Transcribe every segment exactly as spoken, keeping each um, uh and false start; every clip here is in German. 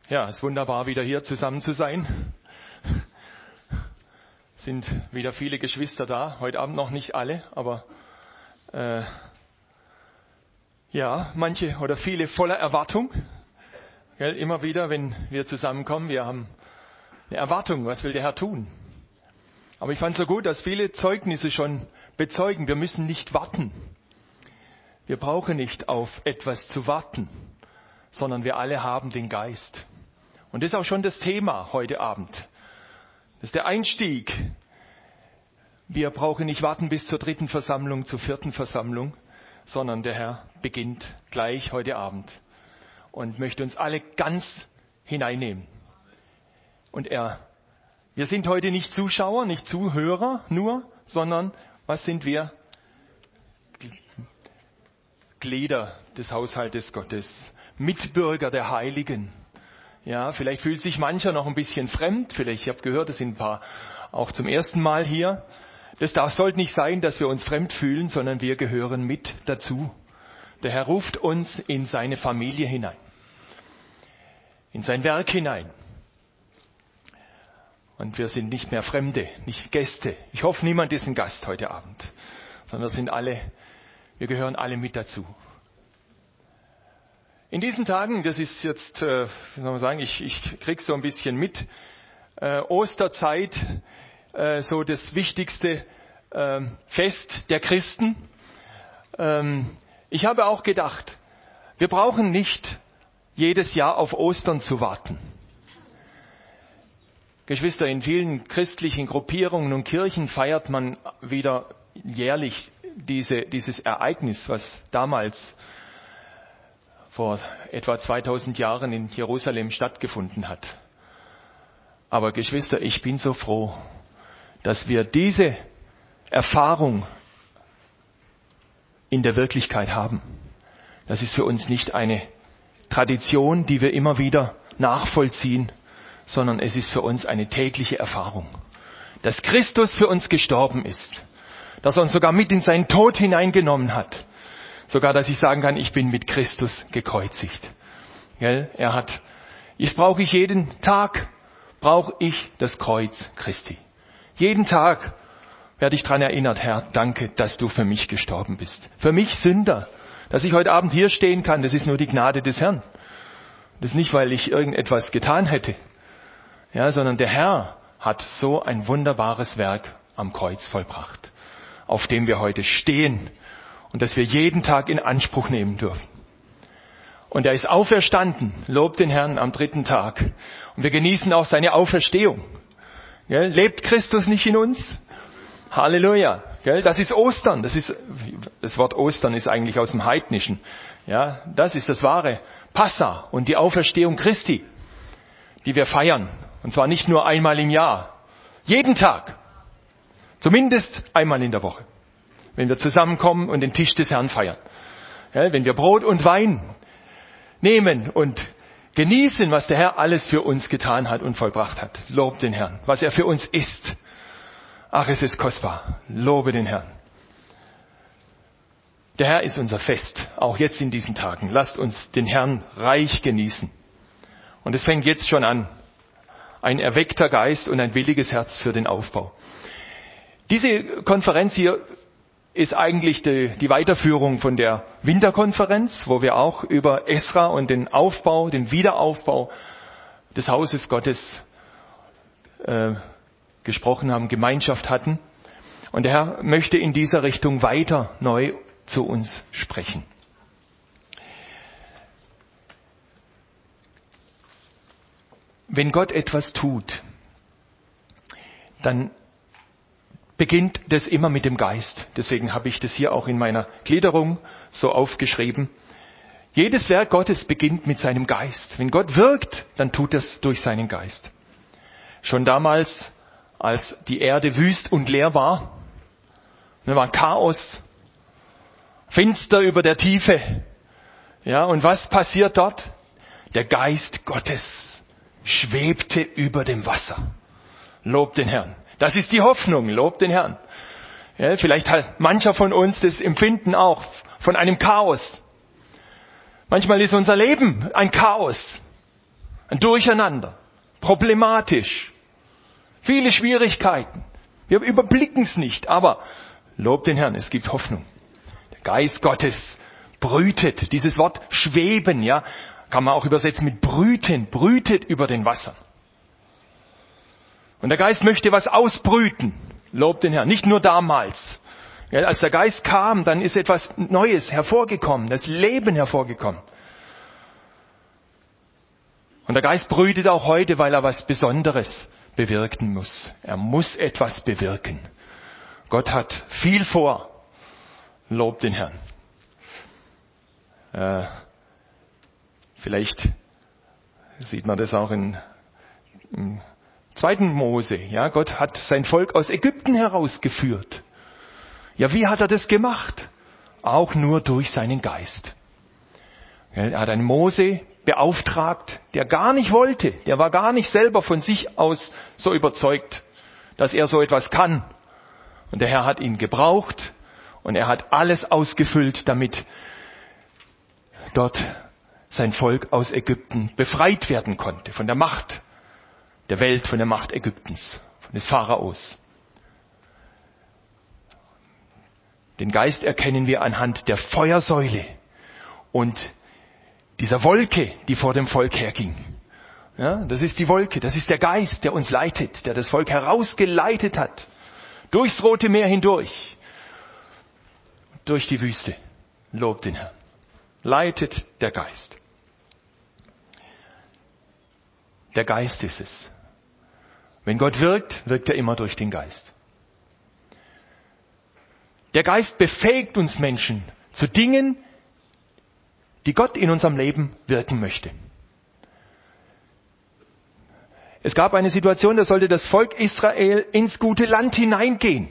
Ja, es ist wunderbar, wieder hier zusammen zu sein. Es sind wieder viele Geschwister da. Heute Abend noch nicht alle, aber äh, ja, manche oder viele voller Erwartung. Gell, immer wieder, wenn wir zusammenkommen, wir haben eine Erwartung, was will der Herr tun? Aber ich fand es so gut, dass viele Zeugnisse schon bezeugen, wir müssen nicht warten. Wir brauchen nicht auf etwas zu warten, sondern wir alle haben den Geist. Und das ist auch schon das Thema heute Abend. Das ist der Einstieg. Wir brauchen nicht warten bis zur dritten Versammlung, zur vierten Versammlung, sondern der Herr beginnt gleich heute Abend und möchte uns alle ganz hineinnehmen. Und er, wir sind heute nicht Zuschauer, nicht Zuhörer nur, sondern was sind wir? Glieder des Haushaltes Gottes, Mitbürger der Heiligen. Ja, vielleicht fühlt sich mancher noch ein bisschen fremd. Vielleicht, ich habe gehört, es sind ein paar auch zum ersten Mal hier. Das darf, sollte nicht sein, dass wir uns fremd fühlen, sondern wir gehören mit dazu. Der Herr ruft uns in seine Familie hinein, in sein Werk hinein. Und wir sind nicht mehr Fremde, nicht Gäste. Ich hoffe, niemand ist ein Gast heute Abend, sondern wir sind alle, wir gehören alle mit dazu. In diesen Tagen, das ist jetzt, äh, wie soll man sagen, ich, ich krieg's so ein bisschen mit, äh, Osterzeit, äh, so das wichtigste äh, Fest der Christen. Ähm, ich habe auch gedacht, wir brauchen nicht jedes Jahr auf Ostern zu warten. Geschwister, in vielen christlichen Gruppierungen und Kirchen feiert man wieder jährlich diese, dieses Ereignis, was damals vor etwa zweitausend Jahren in Jerusalem stattgefunden hat. Aber Geschwister, ich bin so froh, dass wir diese Erfahrung in der Wirklichkeit haben. Das ist für uns nicht eine Tradition, die wir immer wieder nachvollziehen, sondern es ist für uns eine tägliche Erfahrung, dass Christus für uns gestorben ist, dass er uns sogar mit in seinen Tod hineingenommen hat. Sogar, dass ich sagen kann, ich bin mit Christus gekreuzigt. Gell? Er hat, jetzt brauche ich jeden Tag, brauche ich das Kreuz Christi. Jeden Tag werde ich daran erinnert, Herr, danke, dass du für mich gestorben bist. Für mich Sünder, dass ich heute Abend hier stehen kann, das ist nur die Gnade des Herrn. Das ist nicht, weil ich irgendetwas getan hätte, ja, sondern der Herr hat so ein wunderbares Werk am Kreuz vollbracht, auf dem wir heute stehen. Und dass wir jeden Tag in Anspruch nehmen dürfen. Und er ist auferstanden, lobt den Herrn am dritten Tag. Und wir genießen auch seine Auferstehung. Gell? Lebt Christus nicht in uns? Halleluja. Gell? Das ist Ostern. Das ist, das Wort Ostern ist eigentlich aus dem Heidnischen. Ja, das ist das wahre Passa und die Auferstehung Christi, die wir feiern. Und zwar nicht nur einmal im Jahr. Jeden Tag. Zumindest einmal in der Woche. Wenn wir zusammenkommen und den Tisch des Herrn feiern. Ja, wenn wir Brot und Wein nehmen und genießen, was der Herr alles für uns getan hat und vollbracht hat. Lobt den Herrn, was er für uns ist. Ach, es ist kostbar. Lobe den Herrn. Der Herr ist unser Fest, auch jetzt in diesen Tagen. Lasst uns den Herrn reich genießen. Und es fängt jetzt schon an. Ein erweckter Geist und ein williges Herz für den Aufbau. Diese Konferenz hier ist eigentlich die, die Weiterführung von der Winterkonferenz, wo wir auch über Esra und den Aufbau, den Wiederaufbau des Hauses Gottes äh, gesprochen haben, Gemeinschaft hatten. Und der Herr möchte in dieser Richtung weiter neu zu uns sprechen. Wenn Gott etwas tut, dann beginnt das immer mit dem Geist. Deswegen habe ich das hier auch in meiner Gliederung so aufgeschrieben. Jedes Werk Gottes beginnt mit seinem Geist. Wenn Gott wirkt, dann tut es durch seinen Geist. Schon damals, als die Erde wüst und leer war, da war Chaos, finster über der Tiefe. Ja, und was passiert dort? Der Geist Gottes schwebte über dem Wasser. Lobt den Herrn. Das ist die Hoffnung, lobt den Herrn. Ja, vielleicht hat mancher von uns das Empfinden auch von einem Chaos. Manchmal ist unser Leben ein Chaos. Ein Durcheinander. Problematisch. Viele Schwierigkeiten. Wir überblicken es nicht, aber lob den Herrn, es gibt Hoffnung. Der Geist Gottes brütet. Dieses Wort schweben, ja, kann man auch übersetzen mit brüten, brütet über den Wassern. Und der Geist möchte was ausbrüten. Lob den Herrn. Nicht nur damals. Ja, als der Geist kam, dann ist etwas Neues hervorgekommen, das Leben hervorgekommen. Und der Geist brütet auch heute, weil er was Besonderes bewirken muss. Er muss etwas bewirken. Gott hat viel vor. Lob den Herrn. Äh, vielleicht sieht man das auch in, im zweiten Mose. Ja, Gott hat sein Volk aus Ägypten herausgeführt. Ja, wie hat er das gemacht? Auch nur durch seinen Geist. Er hat einen Mose beauftragt, der gar nicht wollte, der war gar nicht selber von sich aus so überzeugt, dass er so etwas kann. Und der Herr hat ihn gebraucht und er hat alles ausgefüllt, damit dort sein Volk aus Ägypten befreit werden konnte, von der Macht der Welt, von der Macht Ägyptens, von des Pharaos. Den Geist erkennen wir anhand der Feuersäule und dieser Wolke, die vor dem Volk herging. Ja, das ist die Wolke, das ist der Geist, der uns leitet, der das Volk herausgeleitet hat, durchs Rote Meer hindurch, durch die Wüste. Lobt den Herrn. Leitet der Geist. Der Geist ist es. Wenn Gott wirkt, wirkt er immer durch den Geist. Der Geist befähigt uns Menschen zu Dingen, die Gott in unserem Leben wirken möchte. Es gab eine Situation, da sollte das Volk Israel ins gute Land hineingehen.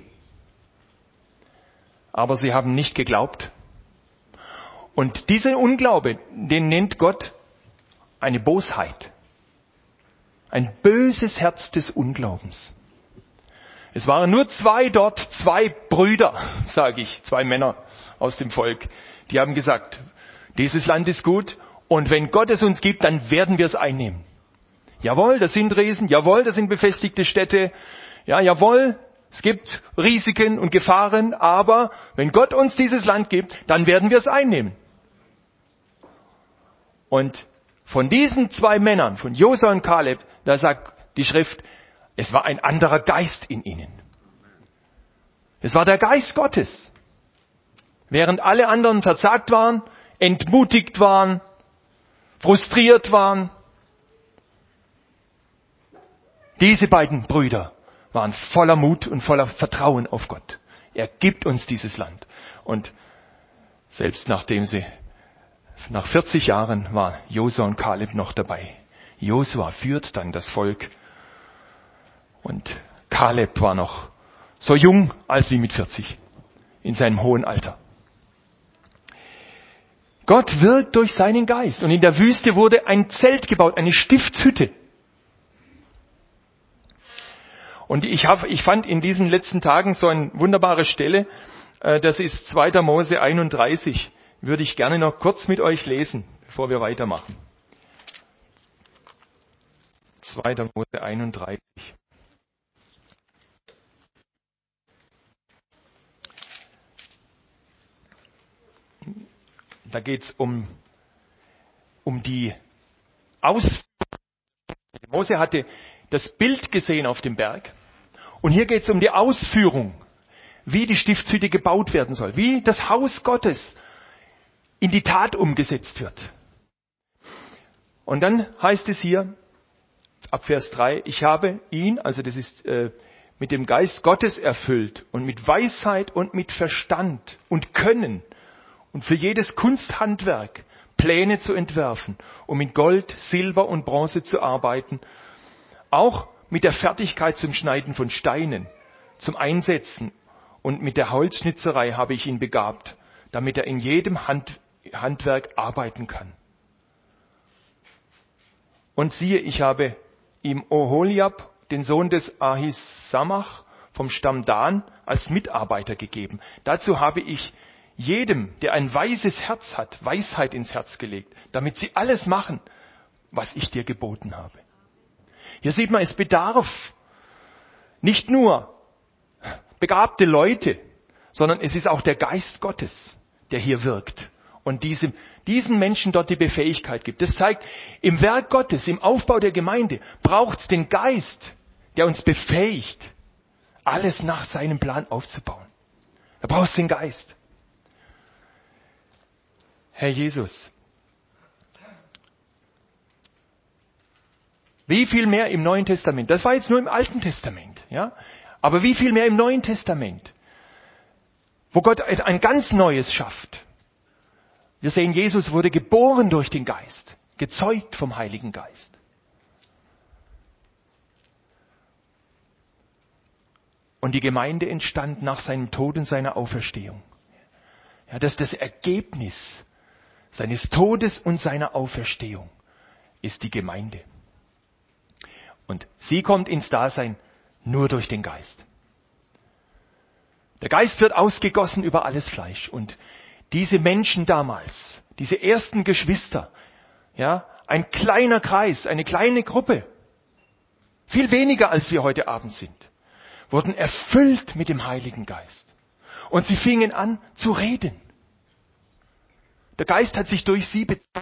Aber sie haben nicht geglaubt. Und dieser Unglaube, den nennt Gott eine Bosheit. Ein böses Herz des Unglaubens. Es waren nur zwei dort, zwei Brüder, sage ich, zwei Männer aus dem Volk. Die haben gesagt, dieses Land ist gut und wenn Gott es uns gibt, dann werden wir es einnehmen. Jawohl, das sind Riesen, jawohl, das sind befestigte Städte, ja, jawohl, es gibt Risiken und Gefahren, aber wenn Gott uns dieses Land gibt, dann werden wir es einnehmen. Und von diesen zwei Männern, von Josua und Kaleb, da sagt die Schrift, es war ein anderer Geist in ihnen. Es war der Geist Gottes. Während alle anderen verzagt waren, entmutigt waren, frustriert waren. Diese beiden Brüder waren voller Mut und voller Vertrauen auf Gott. Er gibt uns dieses Land. Und selbst nachdem sie, nach vierzig Jahren war Josua und Kaleb noch dabei. Josua führt dann das Volk und Kaleb war noch so jung als wie mit vierzig, in seinem hohen Alter. Gott wirkt durch seinen Geist. Und in der Wüste wurde ein Zelt gebaut, eine Stiftshütte. Und ich, hab, ich fand in diesen letzten Tagen so eine wunderbare Stelle, äh, das ist zweiter Mose einunddreißig, würde ich gerne noch kurz mit euch lesen, bevor wir weitermachen. zweiter Mose einunddreißig. Da geht es um, um die Ausführung. Mose hatte das Bild gesehen auf dem Berg. Und hier geht es um die Ausführung, wie die Stiftshütte gebaut werden soll, wie das Haus Gottes in die Tat umgesetzt wird. Und dann heißt es hier, ab Vers drei, ich habe ihn, also das ist äh, mit dem Geist Gottes erfüllt und mit Weisheit und mit Verstand und Können und für jedes Kunsthandwerk Pläne zu entwerfen, um mit Gold, Silber und Bronze zu arbeiten, auch mit der Fertigkeit zum Schneiden von Steinen, zum Einsetzen und mit der Holzschnitzerei habe ich ihn begabt, damit er in jedem Hand, Handwerk arbeiten kann. Und siehe, ich habe ihm Oholiab, den Sohn des Ahisamach vom Stamm Dan, als Mitarbeiter gegeben. Dazu habe ich jedem, der ein weises Herz hat, Weisheit ins Herz gelegt, damit sie alles machen, was ich dir geboten habe. Hier sieht man, es bedarf nicht nur begabte Leute, sondern es ist auch der Geist Gottes, der hier wirkt und diesem, diesen Menschen dort die Befähigkeit gibt. Das zeigt, im Werk Gottes, im Aufbau der Gemeinde braucht es den Geist, der uns befähigt, alles nach seinem Plan aufzubauen. Da braucht es den Geist. Herr Jesus, wie viel mehr im Neuen Testament? Das war jetzt nur im Alten Testament, ja? Aber wie viel mehr im Neuen Testament? Wo Gott ein ganz Neues schafft. Wir sehen, Jesus wurde geboren durch den Geist, gezeugt vom Heiligen Geist. Und die Gemeinde entstand nach seinem Tod und seiner Auferstehung. Ja, das ist das Ergebnis seines Todes und seiner Auferstehung, ist die Gemeinde. Und sie kommt ins Dasein nur durch den Geist. Der Geist wird ausgegossen über alles Fleisch. Und diese Menschen damals, diese ersten Geschwister, ja, ein kleiner Kreis, eine kleine Gruppe, viel weniger als wir heute Abend sind, wurden erfüllt mit dem Heiligen Geist. Und sie fingen an zu reden. Der Geist hat sich durch sie bezeugt.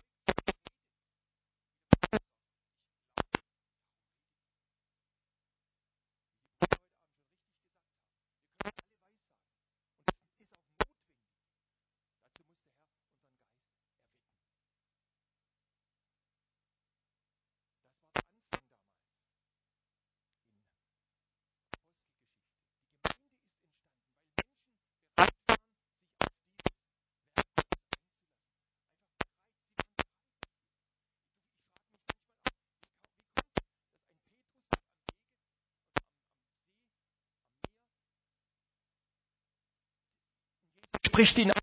Spricht ihn an.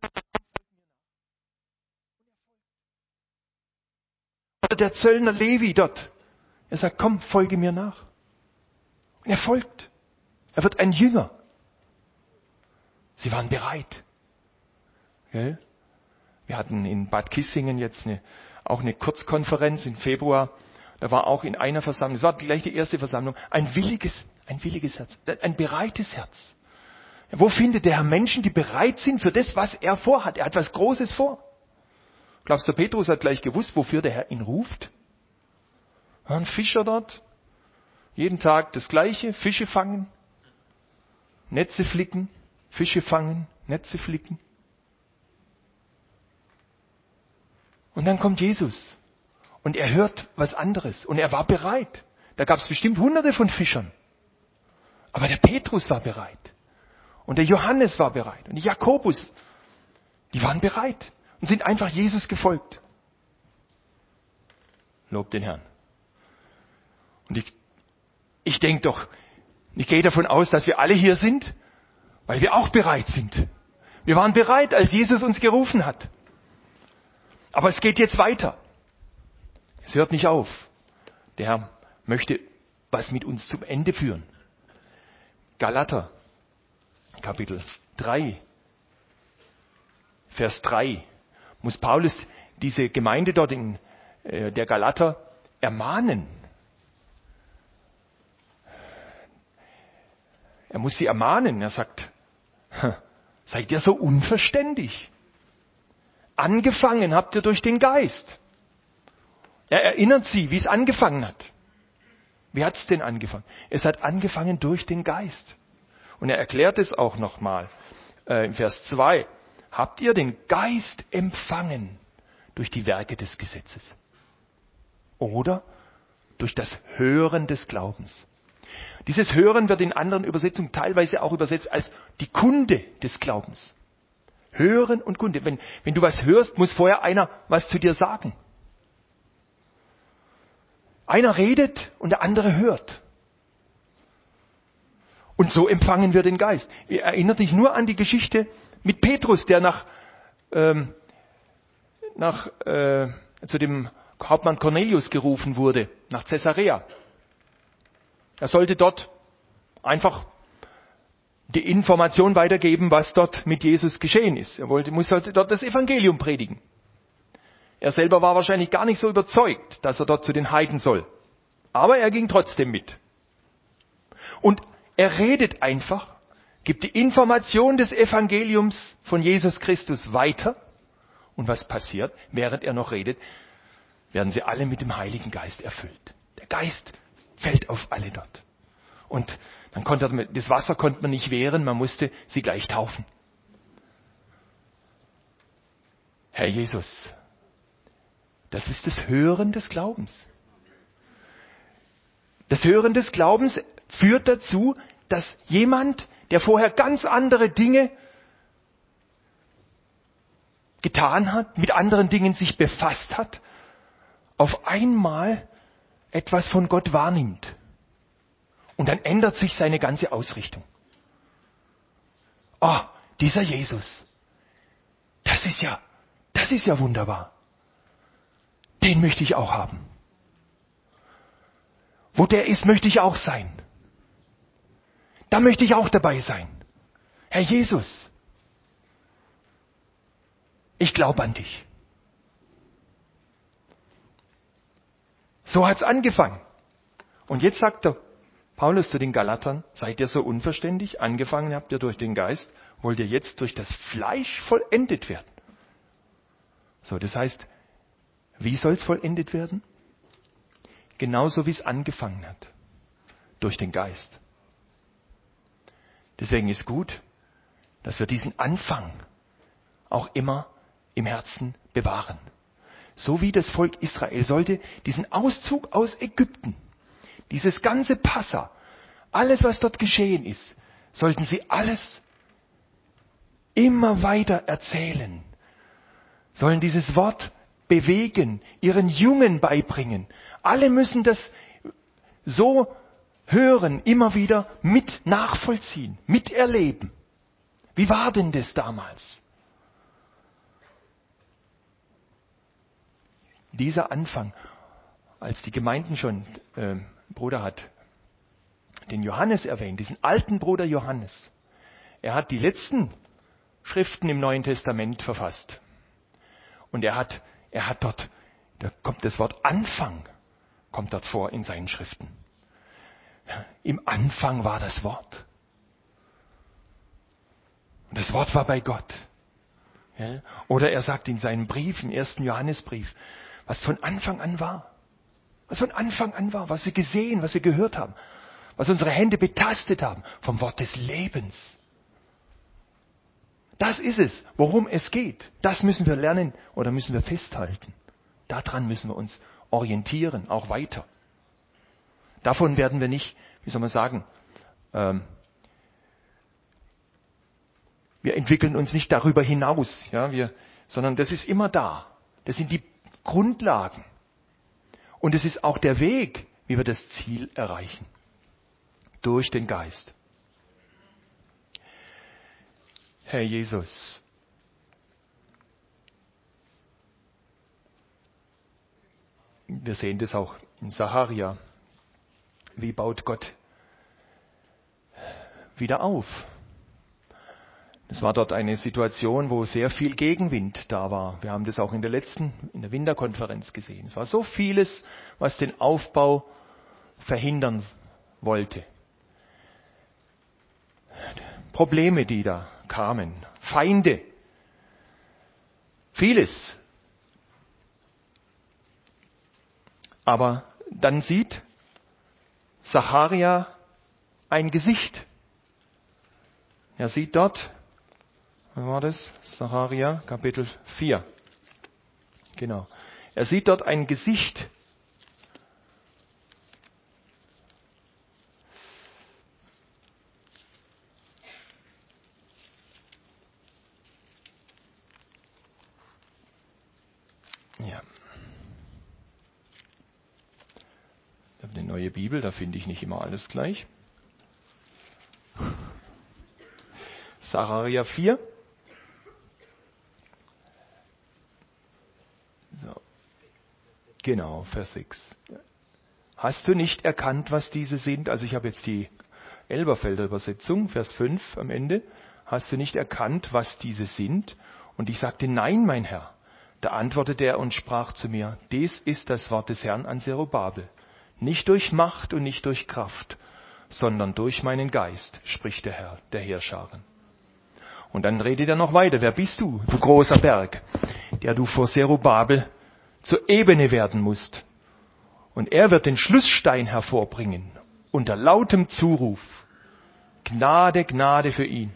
Oder der Zöllner Levi dort. Er sagt, komm, folge mir nach. Und er folgt. Er wird ein Jünger. Sie waren bereit. Gell? Wir hatten in Bad Kissingen jetzt eine, auch eine Kurzkonferenz im Februar. Da war auch in einer Versammlung, das war gleich die erste Versammlung, ein williges, ein williges Herz, ein bereites Herz. Wo findet der Herr Menschen, die bereit sind für das, was er vorhat? Er hat was Großes vor. Glaubst du, Petrus hat gleich gewusst, wofür der Herr ihn ruft? Ein Fischer dort, jeden Tag das Gleiche, Fische fangen, Netze flicken, Fische fangen, Netze flicken. Und dann kommt Jesus und er hört was anderes und er war bereit. Da gab es bestimmt hunderte von Fischern. Aber der Petrus war bereit. Und der Johannes war bereit. Und der Jakobus, die waren bereit und sind einfach Jesus gefolgt. Lob den Herrn. Und ich, ich denke doch, ich gehe davon aus, dass wir alle hier sind, weil wir auch bereit sind. Wir waren bereit, als Jesus uns gerufen hat. Aber es geht jetzt weiter. Es hört nicht auf. Der Herr möchte was mit uns zum Ende führen. Galater, Kapitel drei, Vers drei, muss Paulus diese Gemeinde dort in äh, der Galater ermahnen. Er muss sie ermahnen. Er sagt, seid ihr so unverständig? Angefangen habt ihr durch den Geist. Er erinnert sie, wie es angefangen hat. Wie hat es denn angefangen? Es hat angefangen durch den Geist. Und er erklärt es auch nochmal äh, im Vers zwei. Habt ihr den Geist empfangen durch die Werke des Gesetzes? Oder durch das Hören des Glaubens? Dieses Hören wird in anderen Übersetzungen teilweise auch übersetzt als die Kunde des Glaubens. Hören und Kunde. Wenn, wenn du was hörst, muss vorher einer was zu dir sagen. Einer redet und der andere hört. Und so empfangen wir den Geist. Ihr erinnert dich nur an die Geschichte mit Petrus, der nach, ähm, nach äh, zu dem Hauptmann Cornelius gerufen wurde, nach Caesarea. Er sollte dort einfach die Information weitergeben, was dort mit Jesus geschehen ist. Er wollte, muss dort das Evangelium predigen. Er selber war wahrscheinlich gar nicht so überzeugt, dass er dort zu den Heiden soll. Aber er ging trotzdem mit. Und er redet einfach, gibt die Information des Evangeliums von Jesus Christus weiter. Und was passiert? Während er noch redet, werden sie alle mit dem Heiligen Geist erfüllt. Der Geist fällt auf alle dort. Und dann konnte man, das Wasser konnte man nicht wehren, man musste sie gleich taufen. Herr Jesus, das ist das Hören des Glaubens. Das Hören des Glaubens führt dazu, dass jemand, der vorher ganz andere Dinge getan hat, mit anderen Dingen sich befasst hat, auf einmal etwas von Gott wahrnimmt. Und dann ändert sich seine ganze Ausrichtung. Oh, dieser Jesus, das ist ja, das ist ja wunderbar. Den möchte ich auch haben. Wo der ist, möchte ich auch sein. Da möchte ich auch dabei sein. Herr Jesus, ich glaube an dich. So hat's angefangen. Und jetzt sagt er, Paulus zu den Galatern, seid ihr so unverständig? Angefangen habt ihr durch den Geist, wollt ihr jetzt durch das Fleisch vollendet werden? So, das heißt, wie soll's vollendet werden? Genauso wie es angefangen hat. Durch den Geist. Deswegen ist gut, dass wir diesen Anfang auch immer im Herzen bewahren. So wie das Volk Israel sollte diesen Auszug aus Ägypten, dieses ganze Passa, alles was dort geschehen ist, sollten sie alles immer weiter erzählen. Sollen dieses Wort bewegen, ihren Jungen beibringen. Alle müssen das so hören, immer wieder mit nachvollziehen, miterleben. Wie war denn das damals? Dieser Anfang, als die Gemeinden schon, äh, Bruder hat den Johannes erwähnt, diesen alten Bruder Johannes. Er hat die letzten Schriften im Neuen Testament verfasst. Und er hat, er hat dort, da kommt das Wort Anfang, kommt dort vor in seinen Schriften. Im Anfang war das Wort. Und das Wort war bei Gott. Ja? Oder er sagt in seinem Brief, im ersten Johannesbrief, was von Anfang an war. Was von Anfang an war, was wir gesehen, was wir gehört haben, was unsere Hände betastet haben, vom Wort des Lebens. Das ist es, worum es geht. Das müssen wir lernen oder müssen wir festhalten. Daran müssen wir uns orientieren, auch weiter. Davon werden wir nicht, wie soll man sagen, ähm, wir entwickeln uns nicht darüber hinaus, ja, wir, sondern das ist immer da. Das sind die Grundlagen. Und es ist auch der Weg, wie wir das Ziel erreichen. Durch den Geist. Herr Jesus, wir sehen das auch in Sacharja. Wie baut Gott wieder auf? Es war dort eine Situation, wo sehr viel Gegenwind da war. Wir haben das auch in der letzten, in der Winterkonferenz gesehen. Es war so vieles, was den Aufbau verhindern wollte. Probleme, die da kamen. Feinde. Vieles. Aber dann sieht Sacharja ein Gesicht. Er sieht dort, wie war das? Sacharja, Kapitel vier. Genau. Er sieht dort ein Gesicht. Ja. Ich habe eine neue Bibel, da finde ich nicht immer alles gleich. Sacharja vier. So. Genau, Vers sechs. Hast du nicht erkannt, was diese sind? Also ich habe jetzt die Elberfelder Übersetzung, Vers fünf am Ende. Hast du nicht erkannt, was diese sind? Und ich sagte, nein, mein Herr. Da antwortete er und sprach zu mir, dies ist das Wort des Herrn an Zerubabel. Nicht durch Macht und nicht durch Kraft, sondern durch meinen Geist, spricht der Herr, der Heerscharen. Und dann redet er noch weiter. Wer bist du, du großer Berg, der du vor Zerubabel zur Ebene werden musst? Und er wird den Schlussstein hervorbringen, unter lautem Zuruf. Gnade, Gnade für ihn.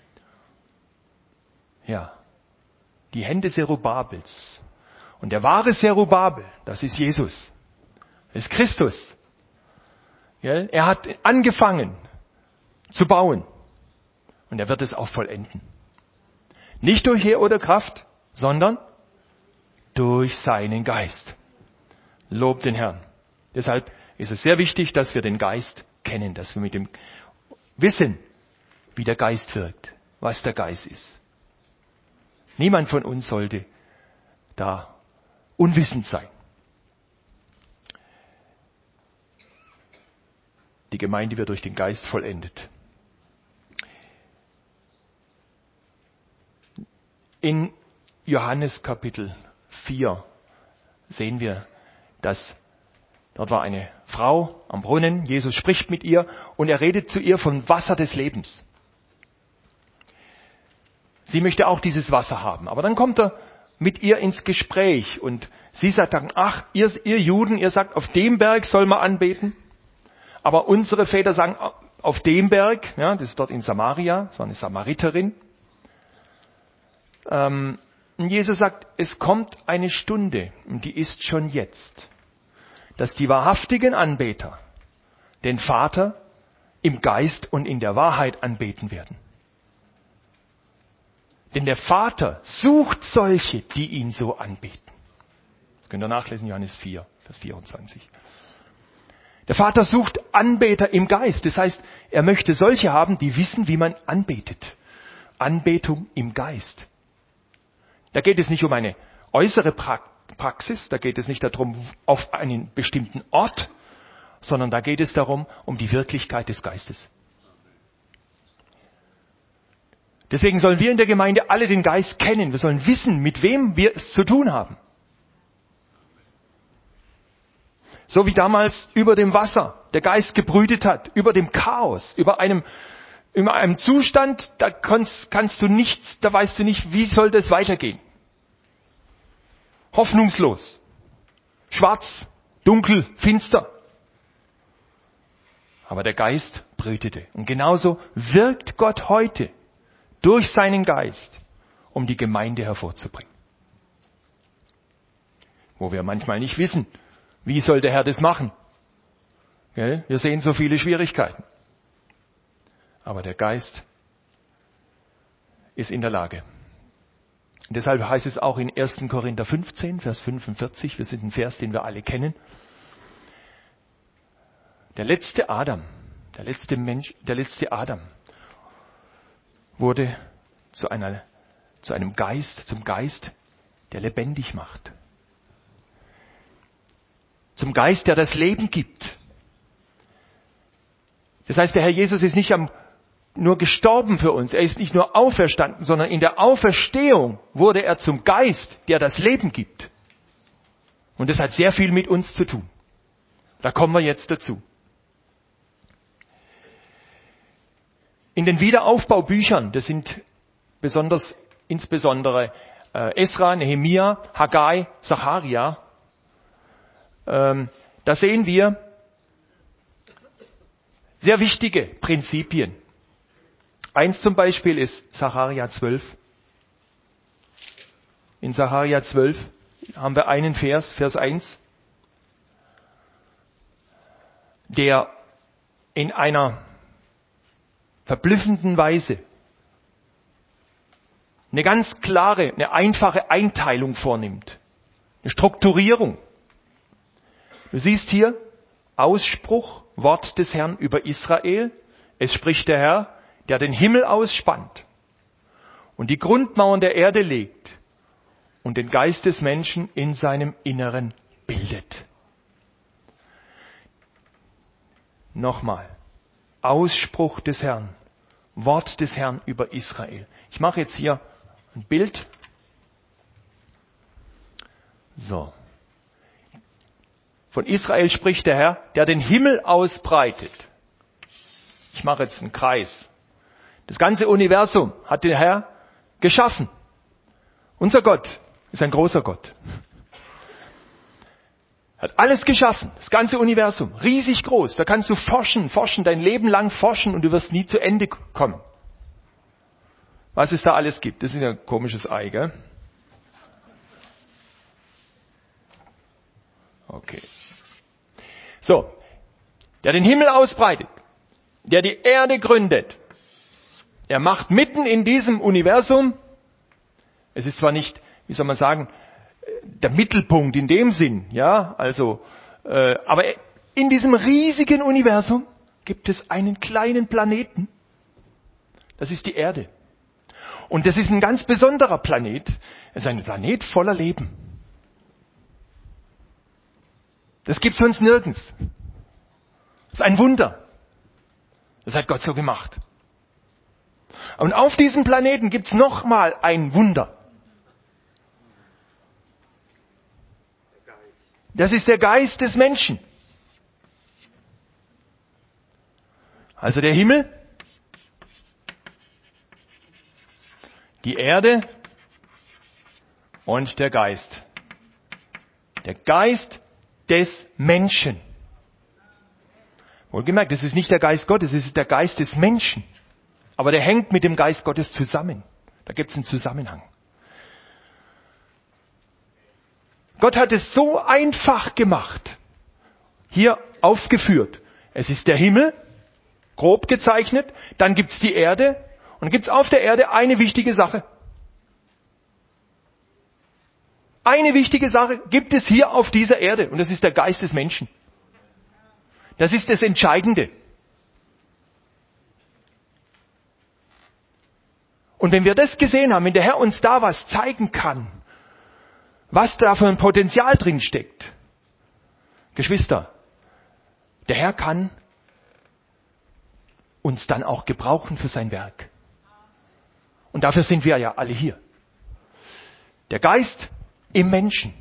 Ja, die Hände Zerubabels. Und der wahre Zerubabel, das ist Jesus. Das ist Christus. Er hat angefangen zu bauen. Und er wird es auch vollenden. Nicht durch Heer oder Kraft, sondern durch seinen Geist. Lob den Herrn. Deshalb ist es sehr wichtig, dass wir den Geist kennen, dass wir mit dem wissen, wie der Geist wirkt, was der Geist ist. Niemand von uns sollte da unwissend sein. Die Gemeinde wird durch den Geist vollendet. In Johannes Kapitel vier sehen wir, dass dort war eine Frau am Brunnen, Jesus spricht mit ihr und er redet zu ihr vom Wasser des Lebens. Sie möchte auch dieses Wasser haben, aber dann kommt er mit ihr ins Gespräch und sie sagt dann, ach, ihr, ihr Juden, ihr sagt, auf dem Berg soll man anbeten, aber unsere Väter sagen, auf dem Berg, ja, das ist dort in Samaria, so eine Samariterin. Ähm, Jesus sagt, es kommt eine Stunde, und die ist schon jetzt, dass die wahrhaftigen Anbeter den Vater im Geist und in der Wahrheit anbeten werden. Denn der Vater sucht solche, die ihn so anbeten. Das könnt ihr nachlesen, Johannes vier, Vers vierundzwanzig. Der Vater sucht Anbeter im Geist. Das heißt, er möchte solche haben, die wissen, wie man anbetet. Anbetung im Geist. Da geht es nicht um eine äußere Praxis, da geht es nicht darum, auf einen bestimmten Ort, sondern da geht es darum, um die Wirklichkeit des Geistes. Deswegen sollen wir in der Gemeinde alle den Geist kennen. Wir sollen wissen, mit wem wir es zu tun haben. So wie damals über dem Wasser der Geist gebrütet hat, über dem Chaos, über einem, über einem Zustand, da kannst, kannst du nichts, da weißt du nicht, wie soll das weitergehen. Hoffnungslos, schwarz, dunkel, finster. Aber der Geist brütete. Und genauso wirkt Gott heute durch seinen Geist, um die Gemeinde hervorzubringen. Wo wir manchmal nicht wissen, wie soll der Herr das machen? Gell? Wir sehen so viele Schwierigkeiten. Aber der Geist ist in der Lage. Und deshalb heißt es auch in ersten Korinther fünfzehn, Vers fünfundvierzig, wir sind ein Vers, den wir alle kennen. Der letzte Adam, der letzte Mensch, der letzte Adam wurde zu einer, zu einem Geist, zum Geist, der lebendig macht. Zum Geist, der das Leben gibt. Das heißt, der Herr Jesus ist nicht am, nur gestorben für uns. Er ist nicht nur auferstanden, sondern in der Auferstehung wurde er zum Geist, der das Leben gibt. Und das hat sehr viel mit uns zu tun. Da kommen wir jetzt dazu. In den Wiederaufbaubüchern, das sind besonders, insbesondere äh, Esra, Nehemia, Haggai, Sacharja, ähm, da sehen wir sehr wichtige Prinzipien. Eins zum Beispiel ist Sacharja zwölf. In Sacharja zwölf haben wir einen Vers, Vers eins, der in einer verblüffenden Weise eine ganz klare, eine einfache Einteilung vornimmt. Eine Strukturierung. Du siehst hier Ausspruch, Wort des Herrn über Israel. Es spricht der Herr, der den Himmel ausspannt und die Grundmauern der Erde legt und den Geist des Menschen in seinem Inneren bildet. Nochmal. Ausspruch des Herrn. Wort des Herrn über Israel. Ich mache jetzt hier ein Bild. So. Von Israel spricht der Herr, der den Himmel ausbreitet. Ich mache jetzt einen Kreis. Das ganze Universum hat der Herr geschaffen. Unser Gott ist ein großer Gott. Hat alles geschaffen, das ganze Universum, riesig groß. Da kannst du forschen, forschen, dein Leben lang forschen und du wirst nie zu Ende kommen. Was es da alles gibt, das ist ja ein komisches Ei, gell? Okay. So, der den Himmel ausbreitet, der die Erde gründet, er macht mitten in diesem Universum, es ist zwar nicht, wie soll man sagen, der Mittelpunkt in dem Sinn, ja, also, äh, aber in diesem riesigen Universum gibt es einen kleinen Planeten. Das ist die Erde. Und das ist ein ganz besonderer Planet. Es ist ein Planet voller Leben. Das gibt es sonst nirgends. Das ist ein Wunder. Das hat Gott so gemacht. Und auf diesem Planeten gibt es nochmal ein Wunder. Das ist der Geist des Menschen. Also der Himmel, die Erde und der Geist. Der Geist des Menschen. Wohlgemerkt, das ist nicht der Geist Gottes, es ist der Geist des Menschen. Aber der hängt mit dem Geist Gottes zusammen. Da gibt es einen Zusammenhang. Gott hat es so einfach gemacht, hier aufgeführt. Es ist der Himmel, grob gezeichnet, dann gibt es die Erde und dann gibt es auf der Erde eine wichtige Sache. Eine wichtige Sache gibt es hier auf dieser Erde und das ist der Geist des Menschen. Das ist das Entscheidende. Und wenn wir das gesehen haben, wenn der Herr uns da was zeigen kann, was da für ein Potenzial drin steckt. Geschwister, der Herr kann uns dann auch gebrauchen für sein Werk. Und dafür sind wir ja alle hier. Der Geist im Menschen.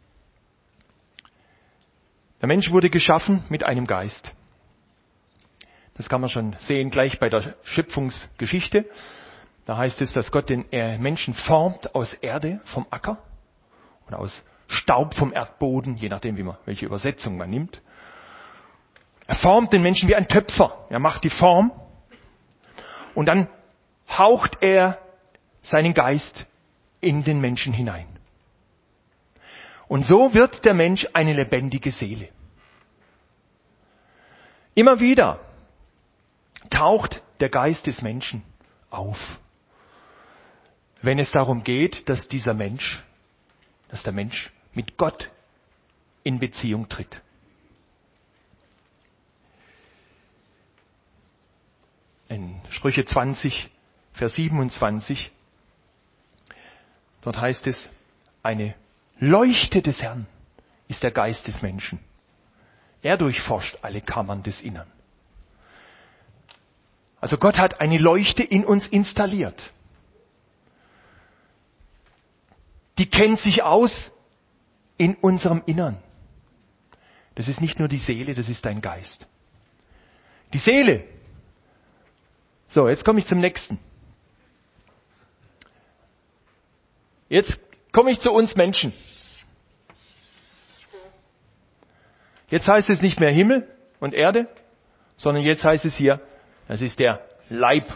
Der Mensch wurde geschaffen mit einem Geist. Das kann man schon sehen gleich bei der Schöpfungsgeschichte. Da heißt es, dass Gott den Menschen formt aus Erde, vom Acker. Oder aus Staub vom Erdboden, je nachdem, wie man, welche Übersetzung man nimmt. Er formt den Menschen wie ein Töpfer. Er macht die Form und dann haucht er seinen Geist in den Menschen hinein. Und so wird der Mensch eine lebendige Seele. Immer wieder taucht der Geist des Menschen auf, wenn es darum geht, dass dieser Mensch dass der Mensch mit Gott in Beziehung tritt. In Sprüche zwanzig, Vers siebenundzwanzig, dort heißt es, eine Leuchte des Herrn ist der Geist des Menschen. Er durchforscht alle Kammern des Innern. Also Gott hat eine Leuchte in uns installiert. Die kennt sich aus in unserem Innern. Das ist nicht nur die Seele, das ist dein Geist. Die Seele. So, jetzt komme ich zum nächsten. Jetzt komme ich zu uns Menschen. Jetzt heißt es nicht mehr Himmel und Erde, sondern jetzt heißt es hier, das ist der Leib.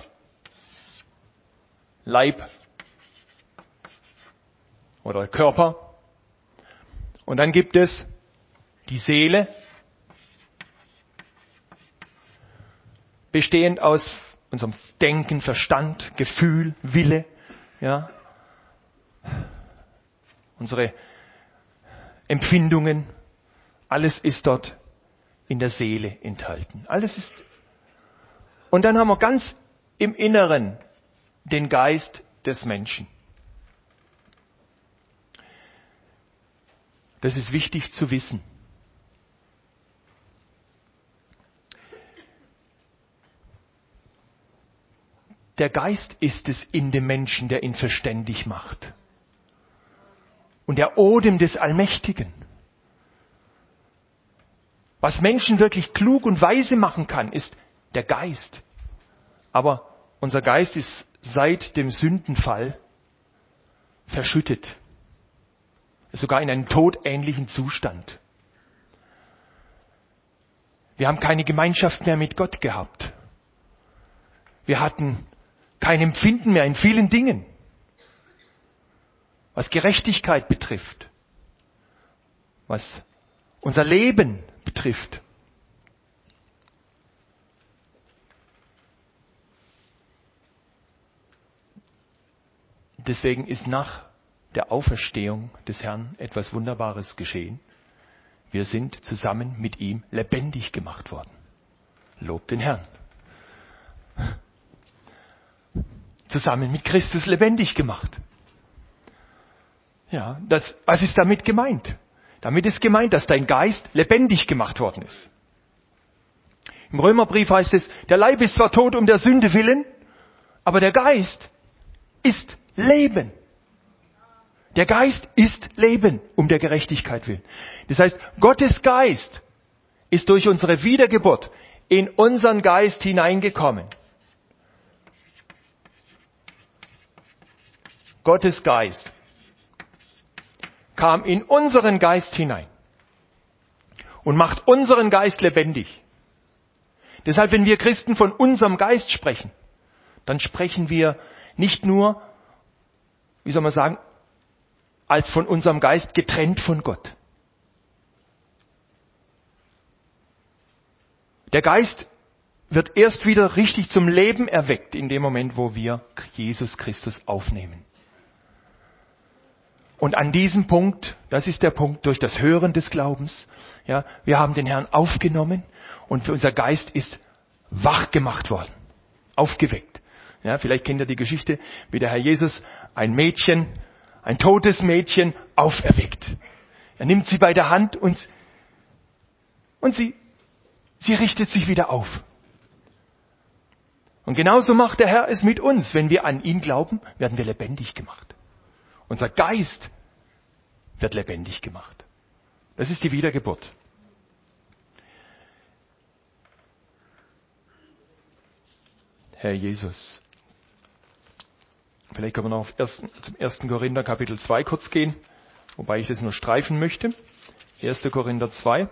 Leib. Oder Körper. Und dann gibt es die Seele, bestehend aus unserem Denken, Verstand, Gefühl, Wille, ja, unsere Empfindungen, alles ist dort in der Seele enthalten. Alles ist. Und dann haben wir ganz im Inneren den Geist des Menschen. Das ist wichtig zu wissen. Der Geist ist es in dem Menschen, der ihn verständig macht. und der Odem des Allmächtigen. Was Menschen wirklich klug und weise machen kann, ist der Geist. Aber unser Geist ist seit dem Sündenfall verschüttet. Sogar in einem todähnlichen Zustand. Wir haben keine Gemeinschaft mehr mit Gott gehabt. Wir hatten kein Empfinden mehr in vielen Dingen, was Gerechtigkeit betrifft, was unser Leben betrifft. Deswegen ist nach der Auferstehung des Herrn etwas Wunderbares geschehen. Wir sind zusammen mit ihm lebendig gemacht worden. Lobt den Herrn. Zusammen mit Christus lebendig gemacht. Ja, das, was ist damit gemeint? Damit ist gemeint, dass dein Geist lebendig gemacht worden ist. Im Römerbrief heißt es, der Leib ist zwar tot um der Sünde willen, aber der Geist ist Leben. Der Geist ist Leben um der Gerechtigkeit willen. Das heißt, Gottes Geist ist durch unsere Wiedergeburt in unseren Geist hineingekommen. Gottes Geist kam in unseren Geist hinein und macht unseren Geist lebendig. Deshalb, wenn wir Christen von unserem Geist sprechen, dann sprechen wir nicht nur, wie soll man sagen, als von unserem Geist getrennt von Gott. Der Geist wird erst wieder richtig zum Leben erweckt in dem Moment, wo wir Jesus Christus aufnehmen. Und an diesem Punkt, das ist der Punkt durch das Hören des Glaubens, ja, wir haben den Herrn aufgenommen und unser Geist ist wach gemacht worden, aufgeweckt. Ja, vielleicht kennt ihr die Geschichte, wie der Herr Jesus ein Mädchen, ein totes Mädchen auferweckt. Er nimmt sie bei der Hand und, und sie, sie richtet sich wieder auf. Und genauso macht der Herr es mit uns. Wenn wir an ihn glauben, werden wir lebendig gemacht. Unser Geist wird lebendig gemacht. Das ist die Wiedergeburt. Herr Jesus. Vielleicht können wir noch auf ersten, zum ersten Korinther Kapitel zwei kurz gehen, wobei ich das nur streifen möchte. erster Korinther zwei.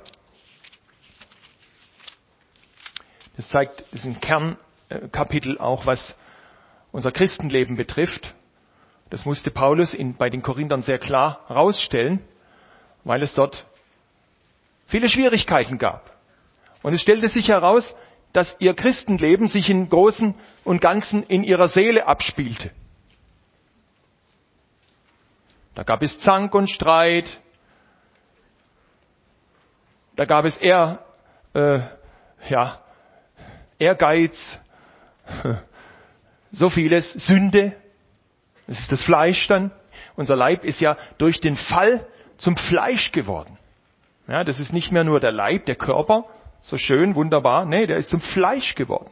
Das zeigt, das ist ein Kernkapitel auch, was unser Christenleben betrifft. Das musste Paulus in, bei den Korinthern sehr klar herausstellen, weil es dort viele Schwierigkeiten gab. Und es stellte sich heraus, dass ihr Christenleben sich im Großen und Ganzen in ihrer Seele abspielte. Da gab es Zank und Streit. Da gab es eher, äh, ja, Ehrgeiz, so vieles, Sünde. Das ist das Fleisch dann. Unser Leib ist ja durch den Fall zum Fleisch geworden. Ja, das ist nicht mehr nur der Leib, der Körper, so schön, wunderbar. Nee, der ist zum Fleisch geworden.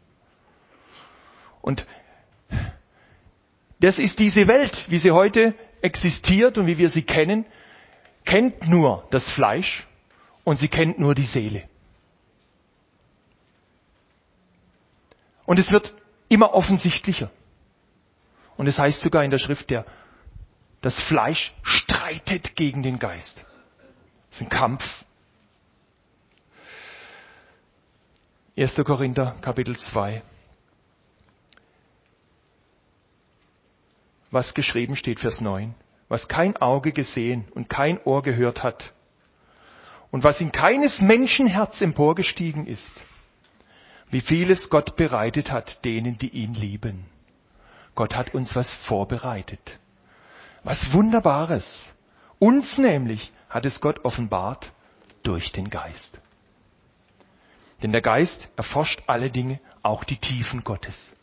Und das ist diese Welt, wie sie heute existiert und wie wir sie kennen, kennt nur das Fleisch und sie kennt nur die Seele. Und es wird immer offensichtlicher. Und es heißt sogar in der Schrift, der, das Fleisch streitet gegen den Geist. Das ist ein Kampf. erster Korinther, Kapitel zwei. Was geschrieben steht, Vers neun. Was kein Auge gesehen und kein Ohr gehört hat und was in keines Menschenherz emporgestiegen ist, wie vieles Gott bereitet hat denen, die ihn lieben. Gott hat uns was vorbereitet. Was Wunderbares. Uns nämlich hat es Gott offenbart durch den Geist. Denn der Geist erforscht alle Dinge, auch die Tiefen Gottes.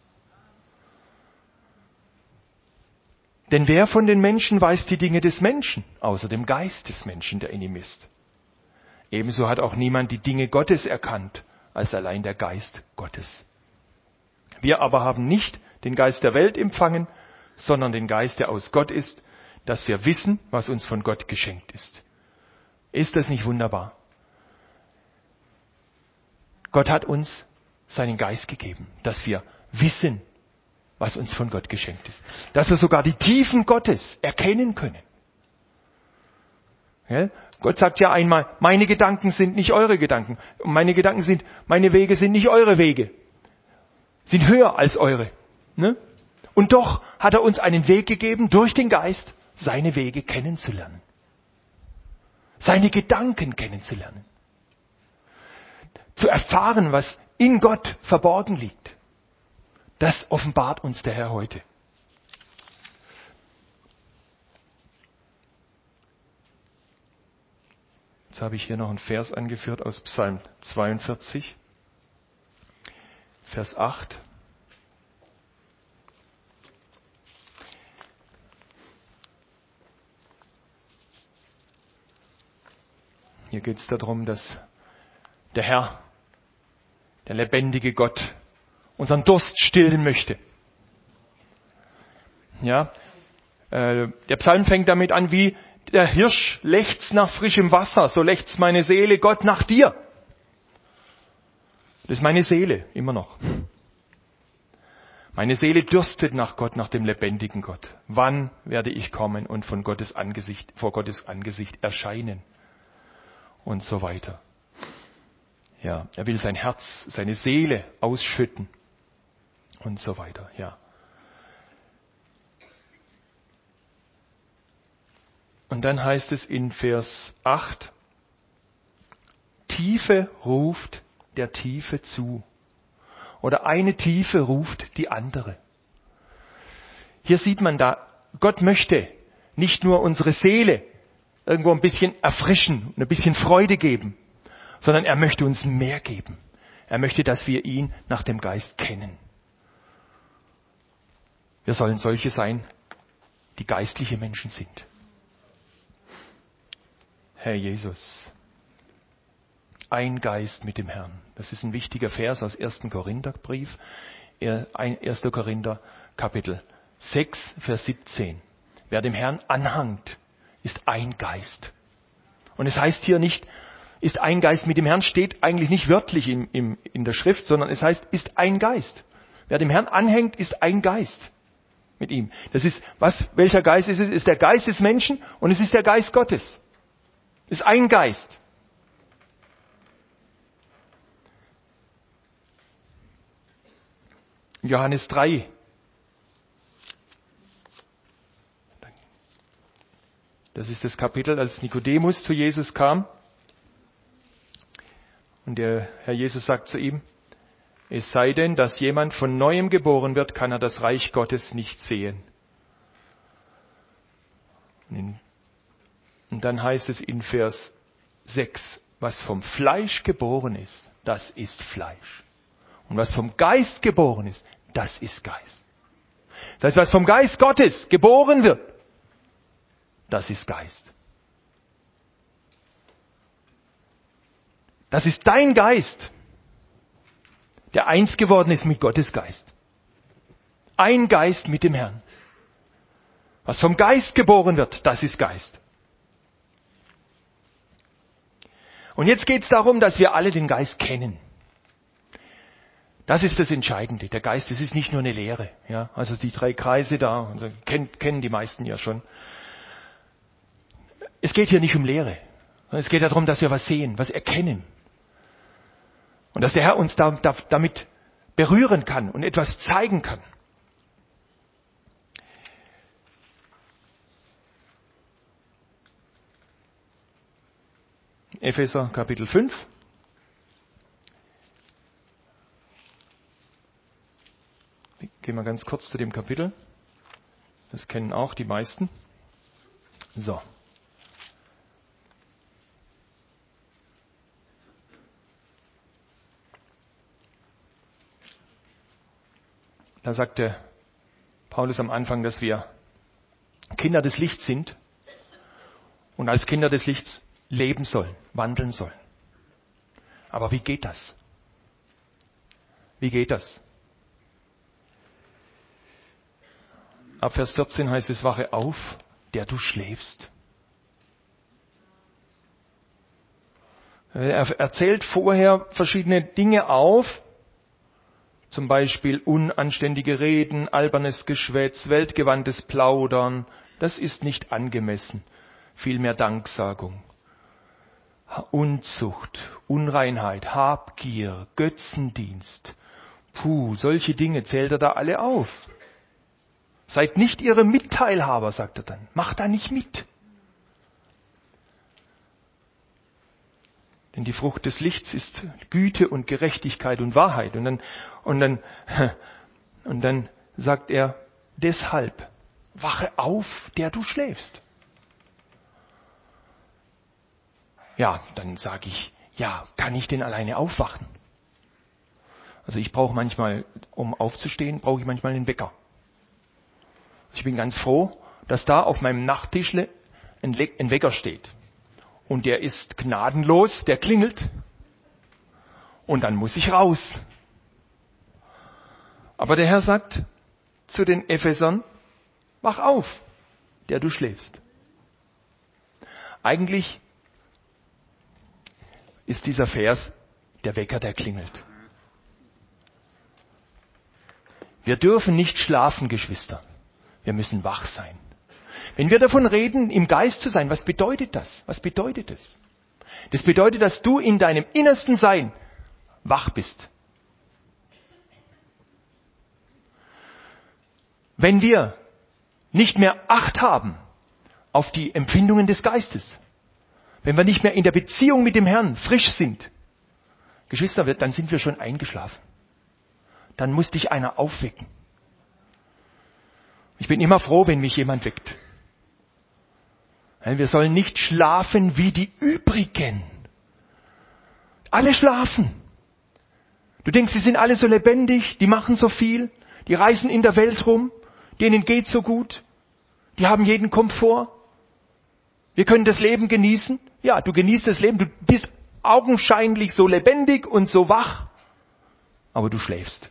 Denn wer von den Menschen weiß die Dinge des Menschen, außer dem Geist des Menschen, der in ihm ist? Ebenso hat auch niemand die Dinge Gottes erkannt, als allein der Geist Gottes. Wir aber haben nicht den Geist der Welt empfangen, sondern den Geist, der aus Gott ist, dass wir wissen, was uns von Gott geschenkt ist. Ist das nicht wunderbar? Gott hat uns seinen Geist gegeben, dass wir wissen, was uns von Gott geschenkt ist. Dass wir sogar die Tiefen Gottes erkennen können. Ja? Gott sagt ja einmal, meine Gedanken sind nicht eure Gedanken. Und meine Gedanken sind, meine Wege sind nicht eure Wege. Sind höher als eure. Ne? Und doch hat er uns einen Weg gegeben, durch den Geist seine Wege kennenzulernen. Seine Gedanken kennenzulernen. Zu erfahren, was in Gott verborgen liegt. Das offenbart uns der Herr heute. Jetzt habe ich hier noch einen Vers angeführt aus Psalm zweiundvierzig, Vers acht. Hier geht es darum, dass der Herr, der lebendige Gott, unseren Durst stillen möchte. Ja, äh, der Psalm fängt damit an, wie der Hirsch lechzt nach frischem Wasser, so lechzt meine Seele Gott nach dir. Das ist meine Seele, immer noch. Meine Seele dürstet nach Gott, nach dem lebendigen Gott. Wann werde ich kommen und von Gottes Angesicht, vor Gottes Angesicht erscheinen? Und so weiter. Ja, er will sein Herz, seine Seele ausschütten. Und so weiter, ja. Und dann heißt es in Vers acht, Tiefe ruft der Tiefe zu. Oder eine Tiefe ruft die andere. Hier sieht man da, Gott möchte nicht nur unsere Seele irgendwo ein bisschen erfrischen und ein bisschen Freude geben, sondern er möchte uns mehr geben. Er möchte, dass wir ihn nach dem Geist kennen. Wir sollen solche sein, die geistliche Menschen sind. Herr Jesus, ein Geist mit dem Herrn. Das ist ein wichtiger Vers aus ersten Korintherbrief, erster Korinther Kapitel sechs, Vers siebzehn. Wer dem Herrn anhangt, ist ein Geist. Und es heißt hier nicht, ist ein Geist mit dem Herrn, steht eigentlich nicht wörtlich im, im, in der Schrift, sondern es heißt, ist ein Geist. Wer dem Herrn anhängt, ist ein Geist mit ihm. Das ist, was, welcher Geist ist es? Es ist der Geist des Menschen und es ist der Geist Gottes. Es ist ein Geist. Johannes drei. Das ist das Kapitel, als Nikodemus zu Jesus kam. Und der Herr Jesus sagt zu ihm, es sei denn, dass jemand von Neuem geboren wird, kann er das Reich Gottes nicht sehen. Und dann heißt es in Vers sechs, was vom Fleisch geboren ist, das ist Fleisch. Und was vom Geist geboren ist, das ist Geist. Das heißt, was vom Geist Gottes geboren wird, das ist Geist. Das ist dein Geist, der eins geworden ist mit Gottes Geist. Ein Geist mit dem Herrn. Was vom Geist geboren wird, das ist Geist. Und jetzt geht es darum, dass wir alle den Geist kennen. Das ist das Entscheidende. Der Geist, das ist nicht nur eine Lehre. Ja? Also die drei Kreise da, also kennen, kennen die meisten ja schon. Es geht hier nicht um Lehre. Es geht darum, dass wir was sehen, was erkennen. Und dass der Herr uns da, da, damit berühren kann und etwas zeigen kann. Epheser Kapitel fünf. Gehen wir ganz kurz zu dem Kapitel. Das kennen auch die meisten. So. Da sagte Paulus am Anfang, dass wir Kinder des Lichts sind und als Kinder des Lichts leben sollen, wandeln sollen. Aber wie geht das? Wie geht das? Ab Vers vierzehn heißt es, wache auf, der du schläfst. Er erzählt vorher verschiedene Dinge auf, zum Beispiel unanständige Reden, albernes Geschwätz, weltgewandtes Plaudern. Das ist nicht angemessen. Vielmehr Danksagung. Unzucht, Unreinheit, Habgier, Götzendienst. Puh, solche Dinge zählt er da alle auf. Seid nicht ihre Mitteilhaber, sagt er dann. Macht da nicht mit. Denn die Frucht des Lichts ist Güte und Gerechtigkeit und Wahrheit. Und dann, und dann, und dann sagt er, deshalb wache auf, der du schläfst. Ja, dann sage ich, ja, kann ich denn alleine aufwachen? Also ich brauche manchmal, um aufzustehen, brauche ich manchmal einen Wecker. Ich bin ganz froh, dass da auf meinem Nachttischle ein, Le- ein Wecker steht. Und der ist gnadenlos, der klingelt. Und dann muss ich raus. Aber der Herr sagt zu den Ephesern, wach auf, der du schläfst. Eigentlich ist dieser Vers der Wecker, der klingelt. Wir dürfen nicht schlafen, Geschwister. Wir müssen wach sein. Wenn wir davon reden, im Geist zu sein, was bedeutet das? Was bedeutet es? Das bedeutet, dass du in deinem innersten Sein wach bist. Wenn wir nicht mehr Acht haben auf die Empfindungen des Geistes, wenn wir nicht mehr in der Beziehung mit dem Herrn frisch sind, Geschwister, dann sind wir schon eingeschlafen. Dann muss dich einer aufwecken. Ich bin immer froh, wenn mich jemand weckt. Wir sollen nicht schlafen wie die übrigen. Alle schlafen. Du denkst, sie sind alle so lebendig, die machen so viel, die reisen in der Welt rum, denen geht's so gut, die haben jeden Komfort. Wir können das Leben genießen. Ja, du genießt das Leben, du bist augenscheinlich so lebendig und so wach, aber du schläfst.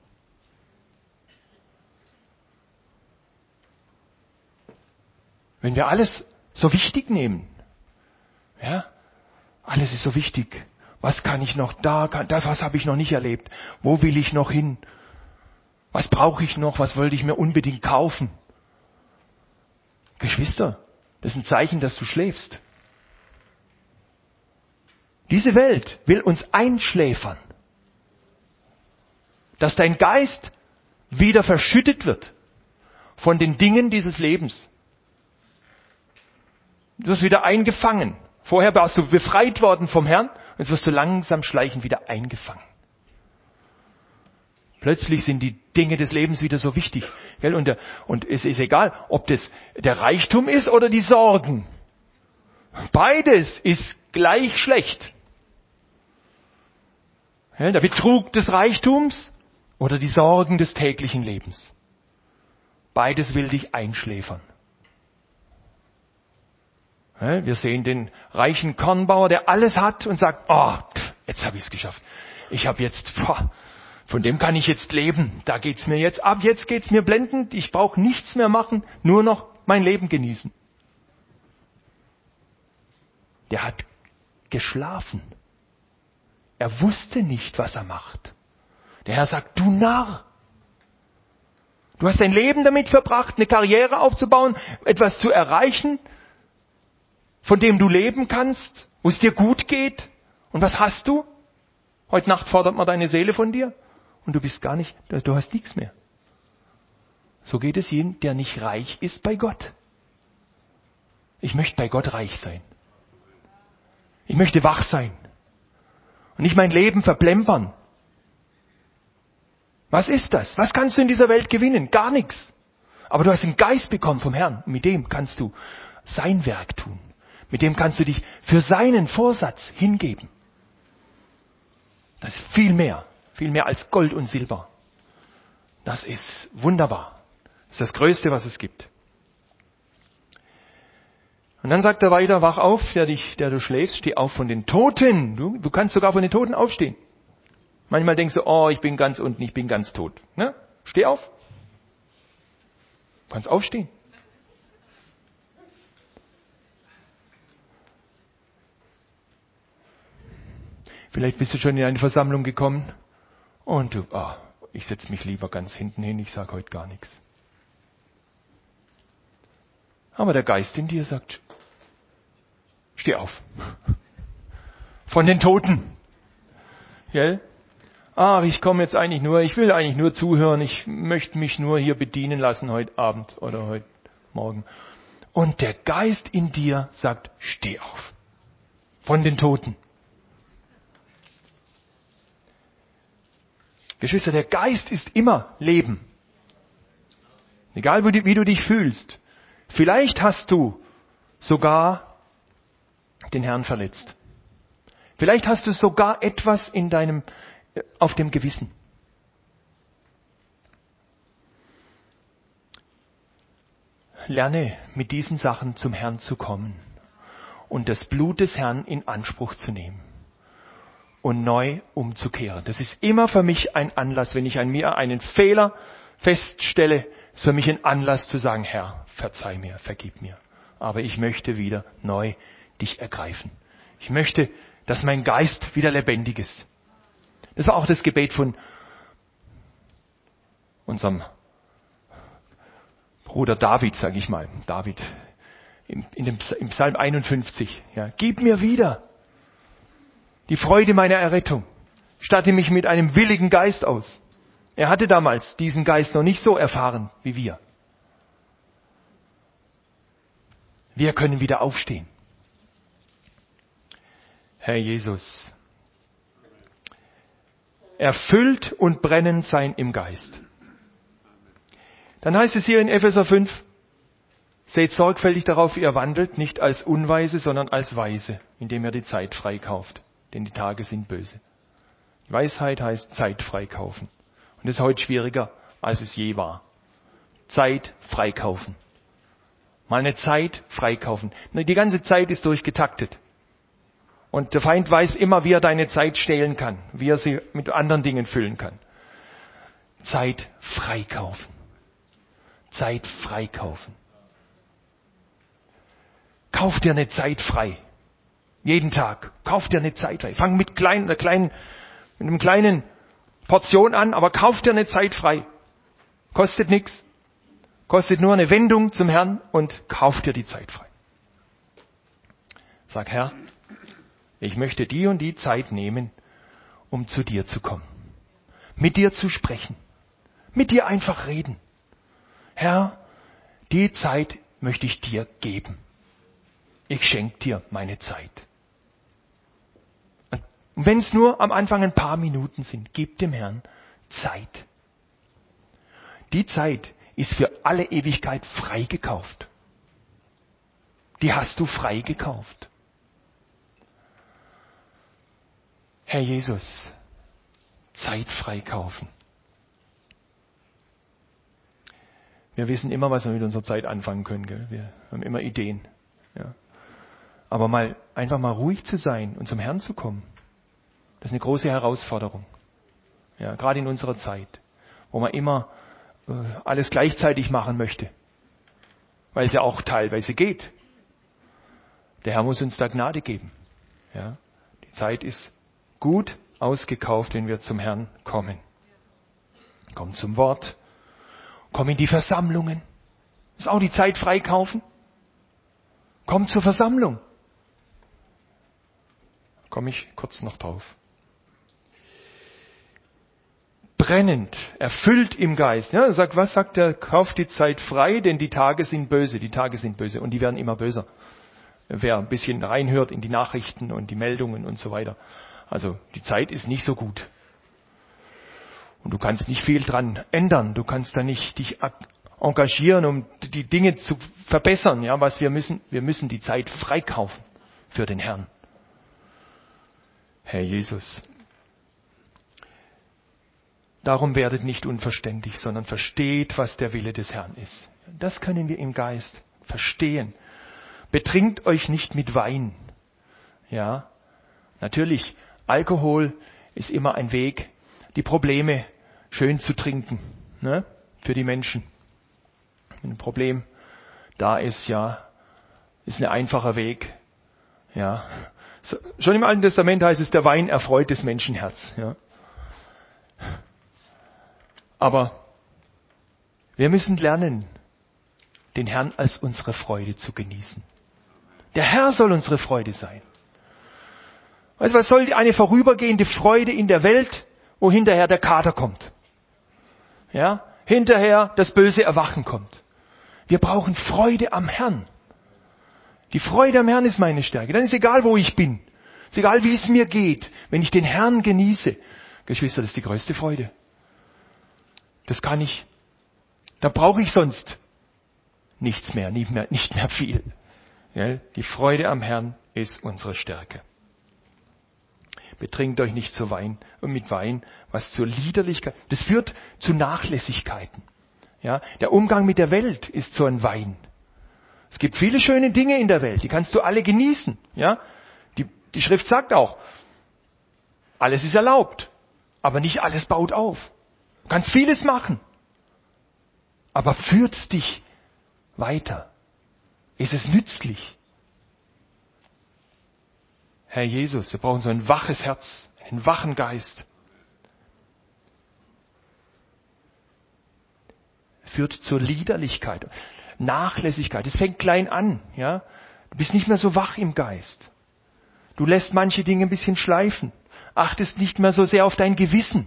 Wenn wir alles so wichtig nehmen, ja, alles ist so wichtig. Was kann ich noch da, kann, das, was habe ich noch nicht erlebt? Wo will ich noch hin? Was brauche ich noch? Was wollte ich mir unbedingt kaufen? Geschwister, das ist ein Zeichen, dass du schläfst. Diese Welt will uns einschläfern. Dass dein Geist wieder verschüttet wird von den Dingen dieses Lebens. Du wirst wieder eingefangen. Vorher warst du befreit worden vom Herrn und jetzt wirst du langsam schleichend wieder eingefangen. Plötzlich sind die Dinge des Lebens wieder so wichtig. Gell? Und, der, und es ist egal, ob das der Reichtum ist oder die Sorgen. Beides ist gleich schlecht. Gell? Der Betrug des Reichtums oder die Sorgen des täglichen Lebens. Beides will dich einschläfern. Wir sehen den reichen Kornbauer, der alles hat und sagt, oh, jetzt habe ich es geschafft. Ich habe jetzt, boah, von dem kann ich jetzt leben. Da geht's mir jetzt ab, jetzt geht's mir blendend. Ich brauche nichts mehr machen, nur noch mein Leben genießen. Der hat geschlafen. Er wusste nicht, was er macht. Der Herr sagt, du Narr. Du hast dein Leben damit verbracht, eine Karriere aufzubauen, etwas zu erreichen, von dem du leben kannst, wo es dir gut geht. Und was hast du? Heute Nacht fordert man deine Seele von dir und du bist gar nicht, du hast nichts mehr. So geht es jedem, der nicht reich ist bei Gott. Ich möchte bei Gott reich sein. Ich möchte wach sein und nicht mein Leben verplempern. Was ist das? Was kannst du in dieser Welt gewinnen? Gar nichts. Aber du hast den Geist bekommen vom Herrn und mit dem kannst du sein Werk tun. Mit dem kannst du dich für seinen Vorsatz hingeben. Das ist viel mehr, viel mehr als Gold und Silber. Das ist wunderbar. Das ist das Größte, was es gibt. Und dann sagt er weiter, wach auf, der, dich, der du schläfst, steh auf von den Toten. Du, du kannst sogar von den Toten aufstehen. Manchmal denkst du, oh, ich bin ganz unten, ich bin ganz tot. Ne? Steh auf. Du kannst aufstehen. Vielleicht bist du schon in eine Versammlung gekommen und du, ah, ich setze mich lieber ganz hinten hin, ich sage heute gar nichts. Aber der Geist in dir sagt, steh auf. Von den Toten. Gell? Ach, ich komme jetzt eigentlich nur, ich will eigentlich nur zuhören, ich möchte mich nur hier bedienen lassen heute Abend oder heute Morgen. Und der Geist in dir sagt, steh auf. Von den Toten. Geschwister, der Geist ist immer Leben. Egal wie du dich fühlst. Vielleicht hast du sogar den Herrn verletzt. Vielleicht hast du sogar etwas in deinem, auf dem Gewissen. Lerne mit diesen Sachen zum Herrn zu kommen und das Blut des Herrn in Anspruch zu nehmen und neu umzukehren. Das ist immer für mich ein Anlass, wenn ich an mir einen Fehler feststelle, ist für mich ein Anlass zu sagen, Herr, verzeih mir, vergib mir. Aber ich möchte wieder neu dich ergreifen. Ich möchte, dass mein Geist wieder lebendig ist. Das war auch das Gebet von unserem Bruder David, sage ich mal. David in, in dem, im Psalm einundfünfzig. Ja, gib mir wieder die Freude meiner Errettung. Statte mich mit einem willigen Geist aus. Er hatte damals diesen Geist noch nicht so erfahren wie wir. Wir können wieder aufstehen. Herr Jesus, erfüllt und brennend sein im Geist. Dann heißt es hier in Epheser fünf, seht sorgfältig darauf, wie ihr wandelt, nicht als Unweise, sondern als Weise, indem ihr die Zeit freikauft, denn die Tage sind böse. Weisheit heißt Zeit freikaufen. Und das ist heute schwieriger, als es je war. Zeit freikaufen. Mal eine Zeit freikaufen. Die ganze Zeit ist durchgetaktet. Und der Feind weiß immer, wie er deine Zeit stehlen kann, wie er sie mit anderen Dingen füllen kann. Zeit freikaufen. Zeit freikaufen. Kauf dir eine Zeit frei. Jeden Tag. Kauf dir eine Zeit frei. Fang mit kleinen, einer kleinen, mit einem kleinen Portion an, aber kauf dir eine Zeit frei. Kostet nichts. Kostet nur eine Wendung zum Herrn und kauf dir die Zeit frei. Sag, Herr, ich möchte die und die Zeit nehmen, um zu dir zu kommen. Mit dir zu sprechen. Mit dir einfach reden. Herr, die Zeit möchte ich dir geben. Ich schenke dir meine Zeit. Und wenn es nur am Anfang ein paar Minuten sind, gib dem Herrn Zeit. Die Zeit ist für alle Ewigkeit freigekauft. Die hast du freigekauft. Herr Jesus, Zeit freikaufen. Wir wissen immer, was wir mit unserer Zeit anfangen können. Gell? Wir haben immer Ideen. Ja. Aber mal einfach mal ruhig zu sein und zum Herrn zu kommen, das ist eine große Herausforderung. Ja, gerade in unserer Zeit, wo man immer äh, alles gleichzeitig machen möchte, weil es ja auch teilweise geht. Der Herr muss uns da Gnade geben. Ja. Die Zeit ist gut ausgekauft, wenn wir zum Herrn kommen. Komm zum Wort. Komm in die Versammlungen. Ist auch die Zeit freikaufen. Komm zur Versammlung. Komme ich kurz noch drauf. Brennend, erfüllt im Geist. Ja, sagt, was sagt er? Kauft die Zeit frei, denn die Tage sind böse. Die Tage sind böse und die werden immer böser. Wer ein bisschen reinhört in die Nachrichten und die Meldungen und so weiter. Also die Zeit ist nicht so gut. Und du kannst nicht viel dran ändern. Du kannst da nicht dich engagieren, um die Dinge zu verbessern. Ja, was wir müssen, wir müssen die Zeit freikaufen für den Herrn. Herr Jesus. Darum werdet nicht unverständlich, sondern versteht, was der Wille des Herrn ist. Das können wir im Geist verstehen. Betrinkt euch nicht mit Wein. Ja, natürlich, Alkohol ist immer ein Weg, die Probleme schön zu trinken, ne? Für die Menschen. Wenn ein Problem da ist, ja, ist ein einfacher Weg, ja, Schon im Alten Testament heißt es, der Wein erfreut das Menschenherz. Ja. Aber wir müssen lernen, den Herrn als unsere Freude zu genießen. Der Herr soll unsere Freude sein. Weißt du, was soll eine vorübergehende Freude in der Welt, wo hinterher der Kater kommt? Ja, hinterher das böse Erwachen kommt. Wir brauchen Freude am Herrn. Die Freude am Herrn ist meine Stärke. Dann ist egal, wo ich bin. Ist egal, wie es mir geht. Wenn ich den Herrn genieße, Geschwister, das ist die größte Freude. Das kann ich. Da brauche ich sonst nichts mehr, nicht mehr, nicht mehr viel. Ja, die Freude am Herrn ist unsere Stärke. Betrinkt euch nicht zu Wein und mit Wein, was zur Liederlichkeit. Das führt zu Nachlässigkeiten. Ja, der Umgang mit der Welt ist so ein Wein. Es gibt viele schöne Dinge in der Welt, die kannst du alle genießen. Ja, die, die Schrift sagt auch, alles ist erlaubt, aber nicht alles baut auf. Du kannst vieles machen, aber führt's dich weiter? Ist es nützlich? Herr Jesus, wir brauchen so ein waches Herz, einen wachen Geist. Führt zur Liederlichkeit, Nachlässigkeit. Es fängt klein an, ja. Du bist nicht mehr so wach im Geist. Du lässt manche Dinge ein bisschen schleifen. Achtest nicht mehr so sehr auf dein Gewissen.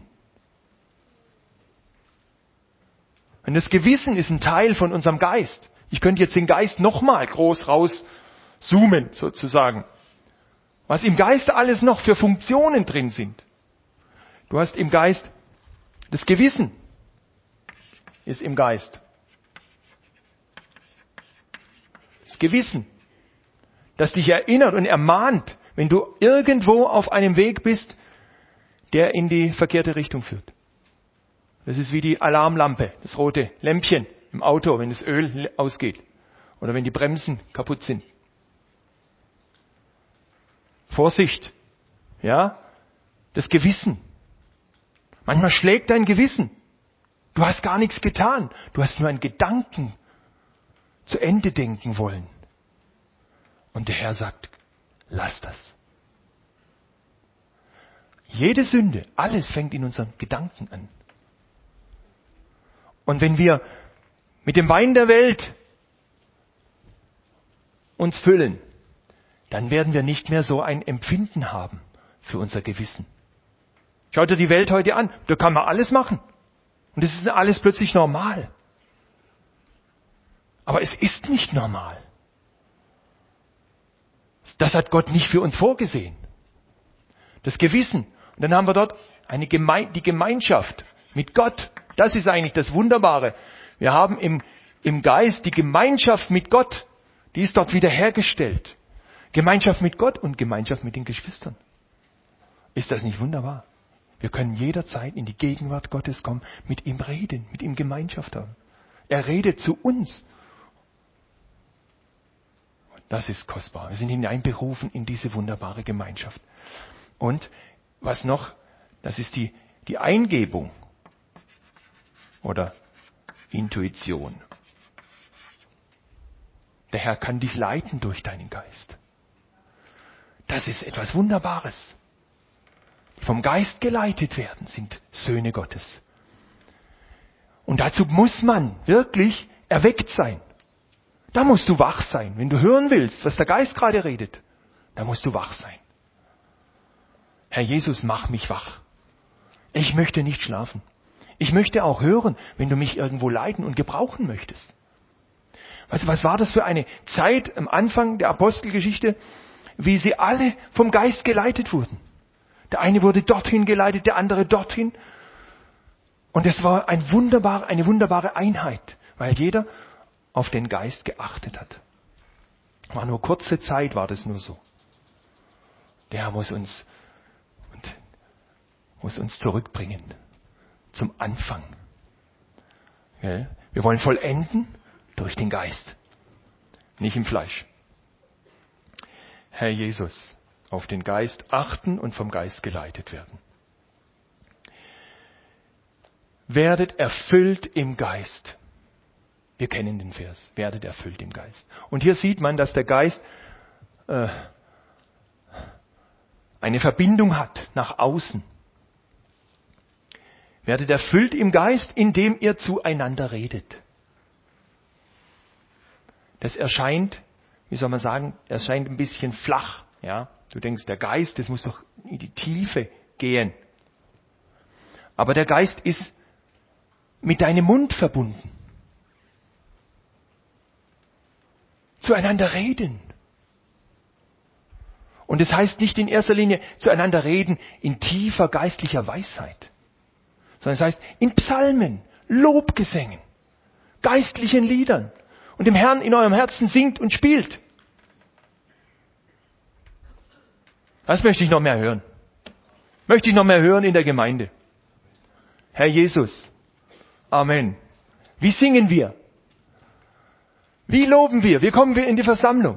Und das Gewissen ist ein Teil von unserem Geist. Ich könnte jetzt den Geist nochmal groß rauszoomen, sozusagen. Was im Geist alles noch für Funktionen drin sind. Du hast im Geist das Gewissen. Ist im Geist. Das Gewissen, das dich erinnert und ermahnt, wenn du irgendwo auf einem Weg bist, der in die verkehrte Richtung führt. Das ist wie die Alarmlampe, das rote Lämpchen im Auto, wenn das Öl ausgeht oder wenn die Bremsen kaputt sind. Vorsicht, ja, das Gewissen. Manchmal schlägt dein Gewissen. Du hast gar nichts getan. Du hast nur einen Gedanken zu Ende denken wollen. Und der Herr sagt, lass das. Jede Sünde, alles fängt in unseren Gedanken an. Und wenn wir mit dem Wein der Welt uns füllen, dann werden wir nicht mehr so ein Empfinden haben für unser Gewissen. Schaut dir die Welt heute an, da kann man alles machen. Und es ist alles plötzlich normal. Aber es ist nicht normal. Das hat Gott nicht für uns vorgesehen. Das Gewissen. Und dann haben wir dort eine Geme- die Gemeinschaft mit Gott. Das ist eigentlich das Wunderbare. Wir haben im, im Geist die Gemeinschaft mit Gott. Die ist dort wiederhergestellt. Gemeinschaft mit Gott und Gemeinschaft mit den Geschwistern. Ist das nicht wunderbar? Wir können jederzeit in die Gegenwart Gottes kommen, mit ihm reden, mit ihm Gemeinschaft haben. Er redet zu uns. Das ist kostbar. Wir sind hineinberufen in diese wunderbare Gemeinschaft. Und was noch? Das ist die, die Eingebung oder Intuition. Der Herr kann dich leiten durch deinen Geist. Das ist etwas Wunderbares. Die vom Geist geleitet werden, sind Söhne Gottes. Und dazu muss man wirklich erweckt sein. Da musst du wach sein. Wenn du hören willst, was der Geist gerade redet, da musst du wach sein. Herr Jesus, mach mich wach. Ich möchte nicht schlafen. Ich möchte auch hören, wenn du mich irgendwo leiten und gebrauchen möchtest. Weißt du, was war das für eine Zeit am Anfang der Apostelgeschichte, wie sie alle vom Geist geleitet wurden? Der eine wurde dorthin geleitet, der andere dorthin. Und es war ein wunderbar, eine wunderbare Einheit, weil jeder auf den Geist geachtet hat. War nur kurze Zeit, war das nur so. Der Herr muss uns, und muss uns zurückbringen zum Anfang. Gell? Wir wollen vollenden durch den Geist, nicht im Fleisch. Herr Jesus, auf den Geist achten und vom Geist geleitet werden. Werdet erfüllt im Geist. Wir kennen den Vers. Werdet erfüllt im Geist. Und hier sieht man, dass der Geist äh, eine Verbindung hat nach außen. Werdet erfüllt im Geist, indem ihr zueinander redet. Das erscheint, wie soll man sagen, erscheint ein bisschen flach. Ja? Du denkst, der Geist, das muss doch in die Tiefe gehen. Aber der Geist ist mit deinem Mund verbunden. Zueinander reden. Und es heißt nicht in erster Linie zueinander reden in tiefer geistlicher Weisheit, sondern es heißt in Psalmen, Lobgesängen, geistlichen Liedern und dem Herrn in eurem Herzen singt und spielt. Das möchte ich noch mehr hören. Möchte ich noch mehr hören in der Gemeinde. Herr Jesus. Amen. Wie singen wir? Wie loben wir? Wie kommen wir in die Versammlung?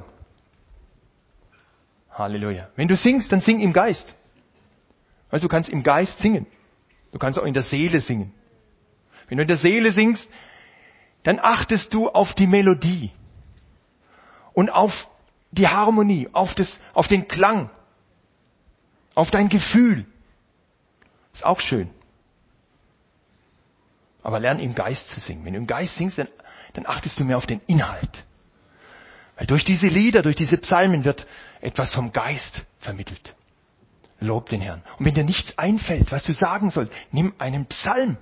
Halleluja. Wenn du singst, dann sing im Geist. Weißt du, du kannst im Geist singen. Du kannst auch in der Seele singen. Wenn du in der Seele singst, dann achtest du auf die Melodie und auf die Harmonie, auf, das, auf den Klang, auf dein Gefühl. Ist auch schön. Aber lern im Geist zu singen. Wenn du im Geist singst, dann dann achtest du mehr auf den Inhalt. Weil durch diese Lieder, durch diese Psalmen wird etwas vom Geist vermittelt. Lob den Herrn. Und wenn dir nichts einfällt, was du sagen sollst, nimm einen Psalm.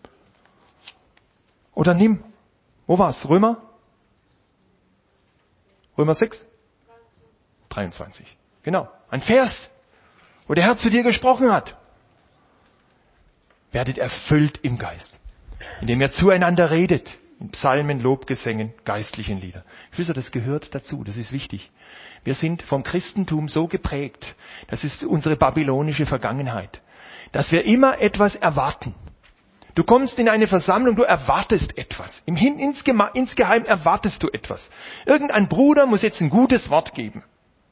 Oder nimm, wo war's? Römer? Römer sechs? dreiundzwanzig. Genau. Ein Vers, wo der Herr zu dir gesprochen hat. Werdet erfüllt im Geist. Indem ihr zueinander redet. In Psalmen, Lobgesängen, geistlichen Lieder. Geschwister, das gehört dazu, das ist wichtig. Wir sind vom Christentum so geprägt, das ist unsere babylonische Vergangenheit, dass wir immer etwas erwarten. Du kommst in eine Versammlung, du erwartest etwas. Im Hin, insgema, insgeheim erwartest du etwas. Irgendein Bruder muss jetzt ein gutes Wort geben.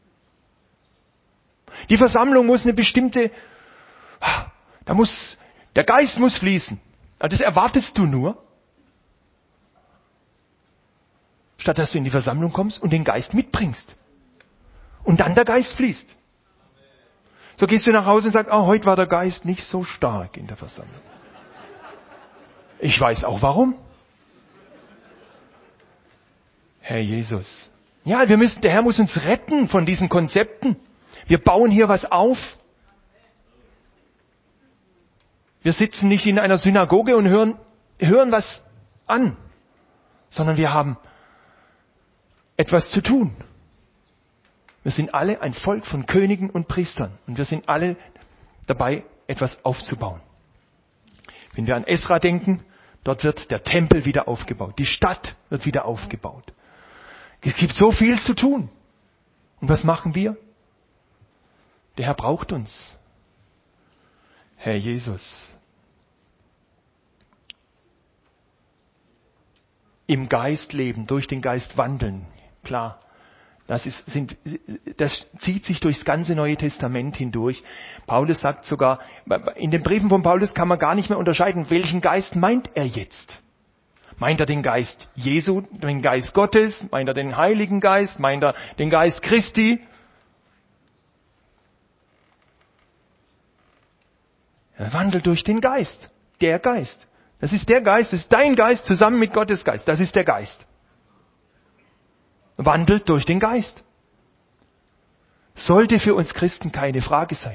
Die Versammlung muss eine bestimmte, da muss, der Geist muss fließen. Aber das erwartest du nur, statt dass du in die Versammlung kommst und den Geist mitbringst. Und dann der Geist fließt. So gehst du nach Hause und sagst, oh, heute war der Geist nicht so stark in der Versammlung. Ich weiß auch warum. Herr Jesus. Ja, wir müssen, der Herr muss uns retten von diesen Konzepten. Wir bauen hier was auf. Wir sitzen nicht in einer Synagoge und hören, hören was an, sondern wir haben etwas zu tun. Wir sind alle ein Volk von Königen und Priestern und wir sind alle dabei, etwas aufzubauen. Wenn wir an Esra denken, dort wird der Tempel wieder aufgebaut, die Stadt wird wieder aufgebaut. Es gibt so viel zu tun. Und was machen wir? Der Herr braucht uns. Herr Jesus. Im Geist leben, durch den Geist wandeln. Klar, das, ist, sind, das zieht sich durchs ganze Neue Testament hindurch. Paulus sagt sogar, in den Briefen von Paulus kann man gar nicht mehr unterscheiden, welchen Geist meint er jetzt. Meint er den Geist Jesu, den Geist Gottes? Meint er den Heiligen Geist? Meint er den Geist Christi? Er wandelt durch den Geist. Der Geist. Das ist der Geist, das ist dein Geist zusammen mit Gottes Geist. Das ist der Geist. Wandelt durch den Geist. Sollte für uns Christen keine Frage sein.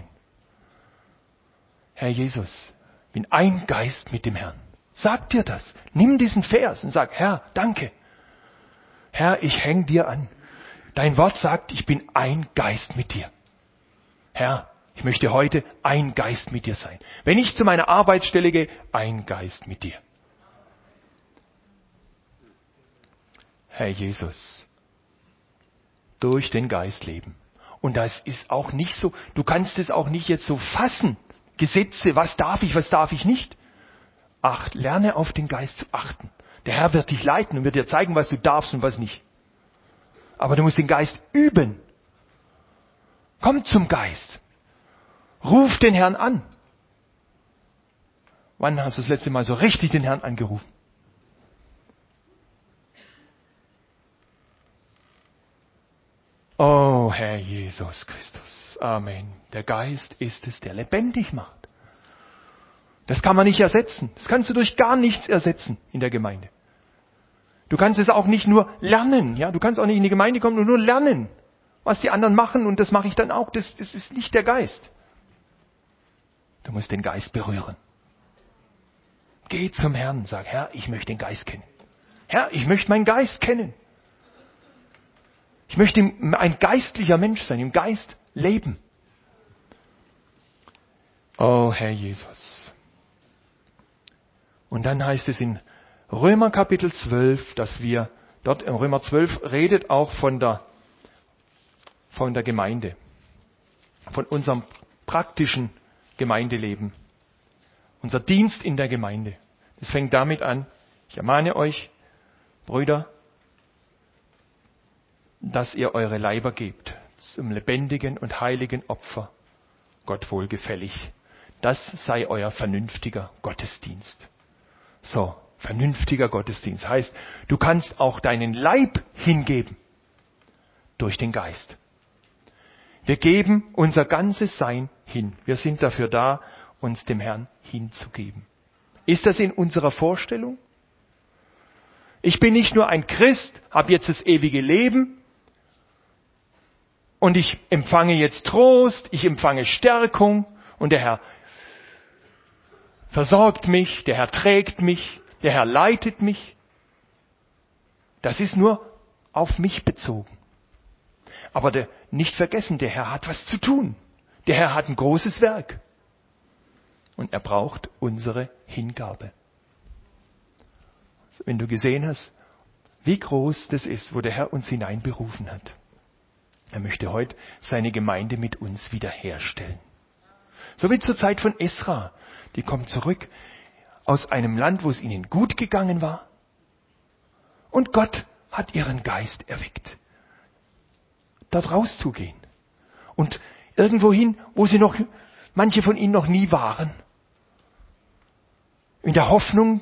Herr Jesus, bin ein Geist mit dem Herrn. Sag dir das. Nimm diesen Vers und sag, Herr, danke. Herr, ich häng dir an. Dein Wort sagt, ich bin ein Geist mit dir. Herr, ich möchte heute ein Geist mit dir sein. Wenn ich zu meiner Arbeitsstelle gehe, ein Geist mit dir. Herr Jesus, durch den Geist leben. Und das ist auch nicht so, du kannst es auch nicht jetzt so fassen. Gesetze, was darf ich, was darf ich nicht. Acht, lerne auf den Geist zu achten. Der Herr wird dich leiten und wird dir zeigen, was du darfst und was nicht. Aber du musst den Geist üben. Komm zum Geist. Ruf den Herrn an. Wann hast du das letzte Mal so richtig den Herrn angerufen? Oh, Oh Herr Jesus Christus. Amen. Der Geist ist es, der lebendig macht. Das kann man nicht ersetzen. Das kannst du durch gar nichts ersetzen in der Gemeinde. Du kannst es auch nicht nur lernen. Ja, du kannst auch nicht in die Gemeinde kommen und nur lernen, was die anderen machen, und das mache ich dann auch. Das, das ist nicht der Geist. Du musst den Geist berühren. Geh zum Herrn, sag, Herr, ich möchte den Geist kennen. Herr, ich möchte meinen Geist kennen. Ich möchte ein geistlicher Mensch sein, im Geist leben. Oh Herr Jesus. Und dann heißt es in Römer Kapitel zwölf, dass wir, dort in Römer zwölf redet auch von der, von der Gemeinde, von unserem praktischen Gemeindeleben, unser Dienst in der Gemeinde. Es fängt damit an, ich ermahne euch, Brüder, dass ihr eure Leiber gebt zum lebendigen und heiligen Opfer, Gott wohlgefällig. Das sei euer vernünftiger Gottesdienst. So, vernünftiger Gottesdienst heißt, du kannst auch deinen Leib hingeben durch den Geist. Wir geben unser ganzes Sein hin. Wir sind dafür da, uns dem Herrn hinzugeben. Ist das in unserer Vorstellung? Ich bin nicht nur ein Christ, habe jetzt das ewige Leben und ich empfange jetzt Trost, ich empfange Stärkung und der Herr versorgt mich, der Herr trägt mich, der Herr leitet mich. Das ist nur auf mich bezogen. Aber der, nicht vergessen, der Herr hat was zu tun. Der Herr hat ein großes Werk. Und er braucht unsere Hingabe. Also wenn du gesehen hast, wie groß das ist, wo der Herr uns hineinberufen hat. Er möchte heute seine Gemeinde mit uns wiederherstellen. So wie zur Zeit von Esra. Die kommen zurück aus einem Land, wo es ihnen gut gegangen war. Und Gott hat ihren Geist erweckt, dort rauszugehen. Und irgendwohin, wo sie noch, manche von ihnen noch nie waren. In der Hoffnung,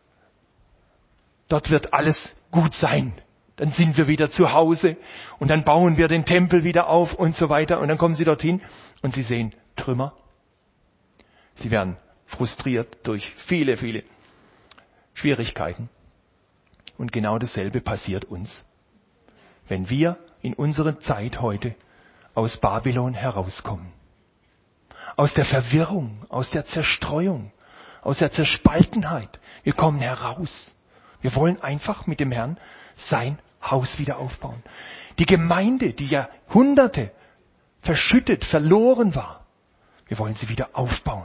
dort wird alles gut sein. Dann sind wir wieder zu Hause und dann bauen wir den Tempel wieder auf und so weiter. Und dann kommen sie dorthin und sie sehen Trümmer. Sie werden frustriert durch viele, viele Schwierigkeiten. Und genau dasselbe passiert uns, wenn wir in unserer Zeit heute aus Babylon herauskommen. Aus der Verwirrung, aus der Zerstreuung, aus der Zerspaltenheit. Wir kommen heraus. Wir wollen einfach mit dem Herrn sein Haus wieder aufbauen. Die Gemeinde, die Jahrhunderte verschüttet, verloren war, wir wollen sie wieder aufbauen.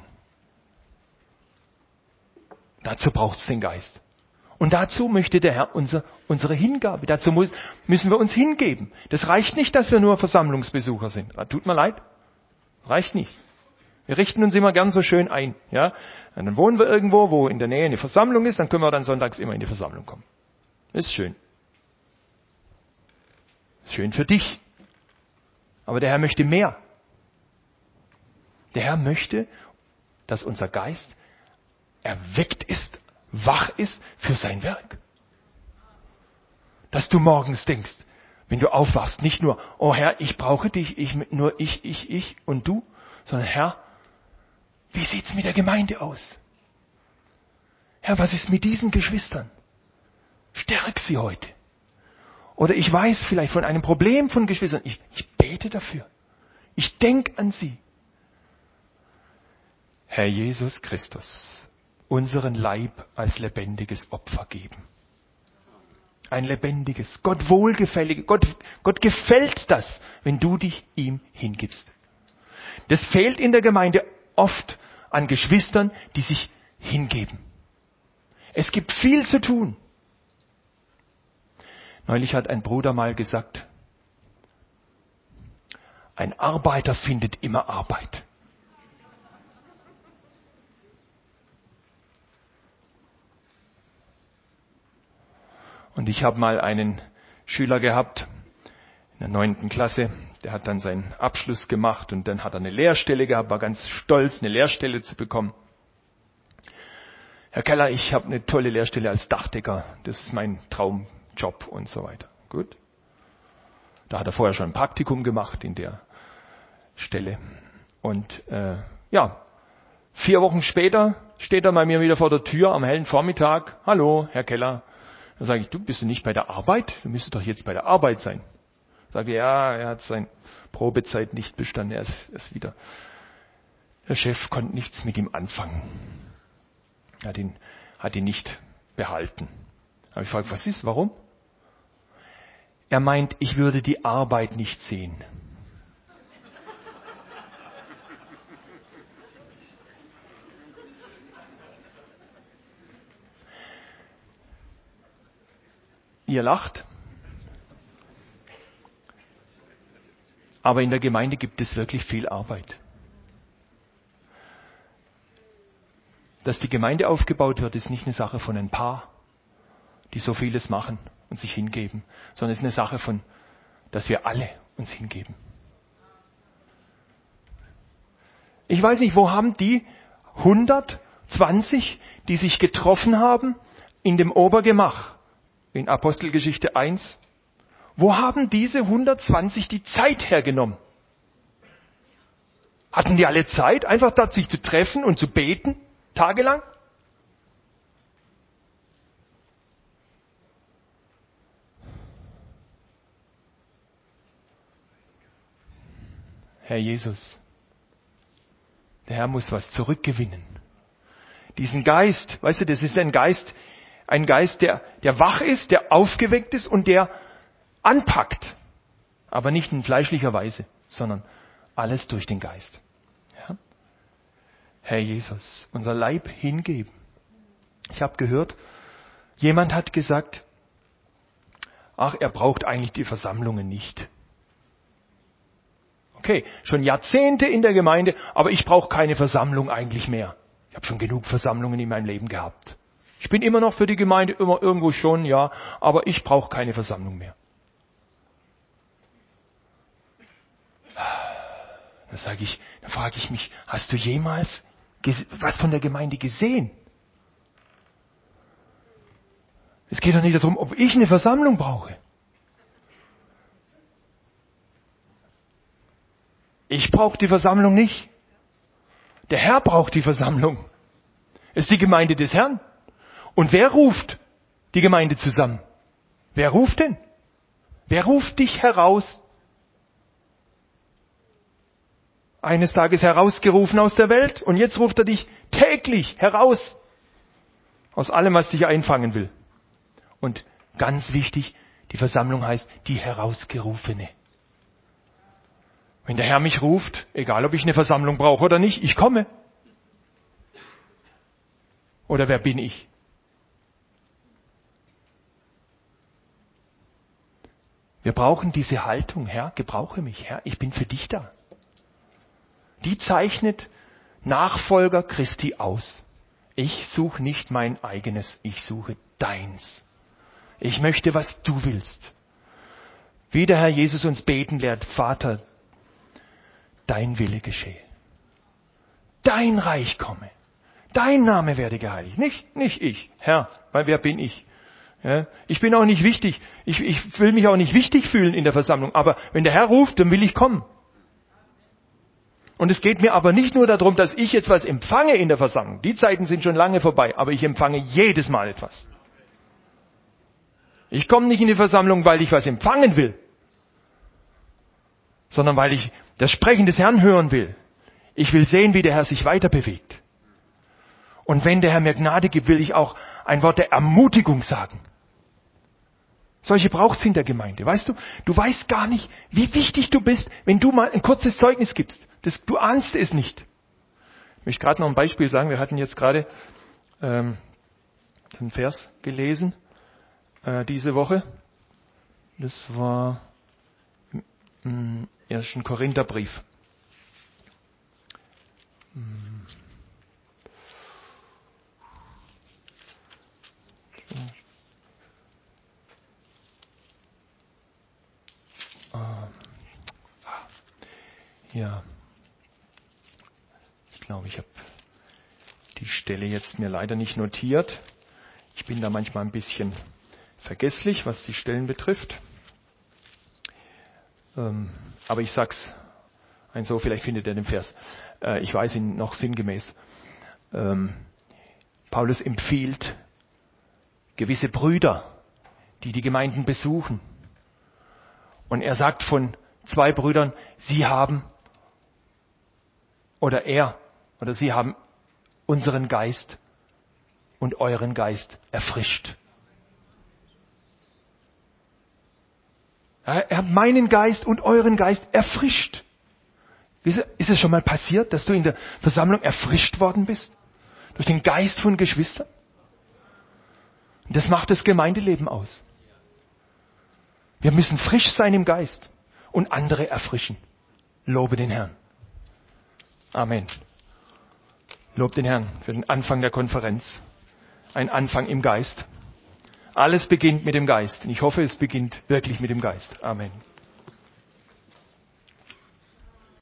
Dazu braucht es den Geist. Und dazu möchte der Herr unser, unsere Hingabe. Dazu muss, müssen wir uns hingeben. Das reicht nicht, dass wir nur Versammlungsbesucher sind. Tut mir leid. Reicht nicht. Wir richten uns immer gern so schön ein. Ja? Und dann wohnen wir irgendwo, wo in der Nähe eine Versammlung ist, dann können wir dann sonntags immer in die Versammlung kommen. Ist schön. Ist schön für dich. Aber der Herr möchte mehr. Der Herr möchte, dass unser Geist erweckt ist, wach ist für sein Werk. Dass du morgens denkst, wenn du aufwachst, nicht nur, oh Herr, ich brauche dich, ich, nur ich, ich, ich und du, sondern Herr, wie sieht's mit der Gemeinde aus? Herr, was ist mit diesen Geschwistern? Stärk sie heute. Oder ich weiß vielleicht von einem Problem von Geschwistern. Ich, ich bete dafür. Ich denke an sie. Herr Jesus Christus, unseren Leib als lebendiges Opfer geben. Ein lebendiges, Gott wohlgefälliges, Gott, Gott gefällt das, wenn du dich ihm hingibst. Das fehlt in der Gemeinde oft an Geschwistern, die sich hingeben. Es gibt viel zu tun. Neulich hat ein Bruder mal gesagt, ein Arbeiter findet immer Arbeit. Und ich habe mal einen Schüler gehabt in der neunten Klasse, der hat dann seinen Abschluss gemacht und dann hat er eine Lehrstelle gehabt, war ganz stolz, eine Lehrstelle zu bekommen. Herr Keller, ich habe eine tolle Lehrstelle als Dachdecker, das ist mein Traumjob und so weiter. Gut. Da hat er vorher schon ein Praktikum gemacht in der Stelle. Und äh, ja, vier Wochen später steht er bei mir wieder vor der Tür am hellen Vormittag. Hallo, Herr Keller. Dann sage ich, du bist du nicht bei der Arbeit? Du müsstest doch jetzt bei der Arbeit sein. Sage ja, er hat seine Probezeit nicht bestanden. Er ist, er ist wieder. Der Chef konnte nichts mit ihm anfangen. Er hat ihn, hat ihn nicht behalten. Da habe ich gefragt, was ist, warum? Er meint, ich würde die Arbeit nicht sehen. Ihr lacht. Aber in der Gemeinde gibt es wirklich viel Arbeit. Dass die Gemeinde aufgebaut wird, ist nicht eine Sache von ein paar, die so vieles machen und sich hingeben, sondern es ist eine Sache von, dass wir alle uns hingeben. Ich weiß nicht, wo haben die hundertzwanzig, die sich getroffen haben in dem Obergemach in Apostelgeschichte eins, wo haben diese hundertzwanzig die Zeit hergenommen? Hatten die alle Zeit, einfach dort sich zu treffen und zu beten, tagelang? Herr Jesus, der Herr muss was zurückgewinnen. Diesen Geist, weißt du, das ist ein Geist, ein Geist, der, der wach ist, der aufgeweckt ist und der anpackt. Aber nicht in fleischlicher Weise, sondern alles durch den Geist. Ja? Herr Jesus, unser Leib hingeben. Ich habe gehört, jemand hat gesagt, ach, er braucht eigentlich die Versammlungen nicht. Okay, schon Jahrzehnte in der Gemeinde, aber ich brauche keine Versammlung eigentlich mehr. Ich habe schon genug Versammlungen in meinem Leben gehabt. Ich bin immer noch für die Gemeinde, immer irgendwo schon, ja, aber ich brauche keine Versammlung mehr. Da sage ich, da frage ich mich, hast du jemals was von der Gemeinde gesehen? Es geht doch nicht darum, ob ich eine Versammlung brauche. Ich brauche die Versammlung nicht. Der Herr braucht die Versammlung. Es ist die Gemeinde des Herrn. Und wer ruft die Gemeinde zusammen? Wer ruft denn? Wer ruft dich heraus? Eines Tages herausgerufen aus der Welt und jetzt ruft er dich täglich heraus. Aus allem, was dich einfangen will. Und ganz wichtig, die Versammlung heißt die Herausgerufene. Wenn der Herr mich ruft, egal ob ich eine Versammlung brauche oder nicht, ich komme. Oder wer bin ich? Wir brauchen diese Haltung, Herr, gebrauche mich, Herr, ich bin für dich da. Die zeichnet Nachfolger Christi aus. Ich suche nicht mein eigenes, ich suche deins. Ich möchte, was du willst. Wie der Herr Jesus uns beten lehrt, Vater, dein Wille geschehe. Dein Reich komme. Dein Name werde geheiligt. Nicht, nicht ich, Herr, weil wer bin ich? Ja, ich bin auch nicht wichtig. Ich, ich will mich auch nicht wichtig fühlen in der Versammlung. Aber wenn der Herr ruft, dann will ich kommen. Und es geht mir aber nicht nur darum, dass ich jetzt was empfange in der Versammlung. Die Zeiten sind schon lange vorbei. Aber ich empfange jedes Mal etwas. Ich komme nicht in die Versammlung, weil ich was empfangen will. Sondern weil ich das Sprechen des Herrn hören will. Ich will sehen, wie der Herr sich weiter bewegt. Und wenn der Herr mir Gnade gibt, will ich auch ein Wort der Ermutigung sagen. Solche braucht es in der Gemeinde. Weißt du, du weißt gar nicht, wie wichtig du bist, wenn du mal ein kurzes Zeugnis gibst. Das, du ahnst es nicht. Ich möchte gerade noch ein Beispiel sagen. Wir hatten jetzt gerade ähm, einen Vers gelesen äh, diese Woche. Das war im ersten Korintherbrief. Hm. Ja, ich glaube, ich habe die Stelle jetzt mir leider nicht notiert. Ich bin da manchmal ein bisschen vergesslich, was die Stellen betrifft. Ähm, aber ich sag's ein so, vielleicht findet ihr den Vers. Äh, ich weiß ihn noch sinngemäß. Ähm, Paulus empfiehlt gewisse Brüder, die die Gemeinden besuchen. Und er sagt von zwei Brüdern, sie haben, oder er, oder sie haben unseren Geist und euren Geist erfrischt. Er hat meinen Geist und euren Geist erfrischt. Ist es schon mal passiert, dass du in der Versammlung erfrischt worden bist? Durch den Geist von Geschwistern? Und das macht das Gemeindeleben aus. Wir müssen frisch sein im Geist und andere erfrischen. Lobe den Herrn. Amen. Lob den Herrn für den Anfang der Konferenz. Ein Anfang im Geist. Alles beginnt mit dem Geist. Und ich hoffe, es beginnt wirklich mit dem Geist. Amen.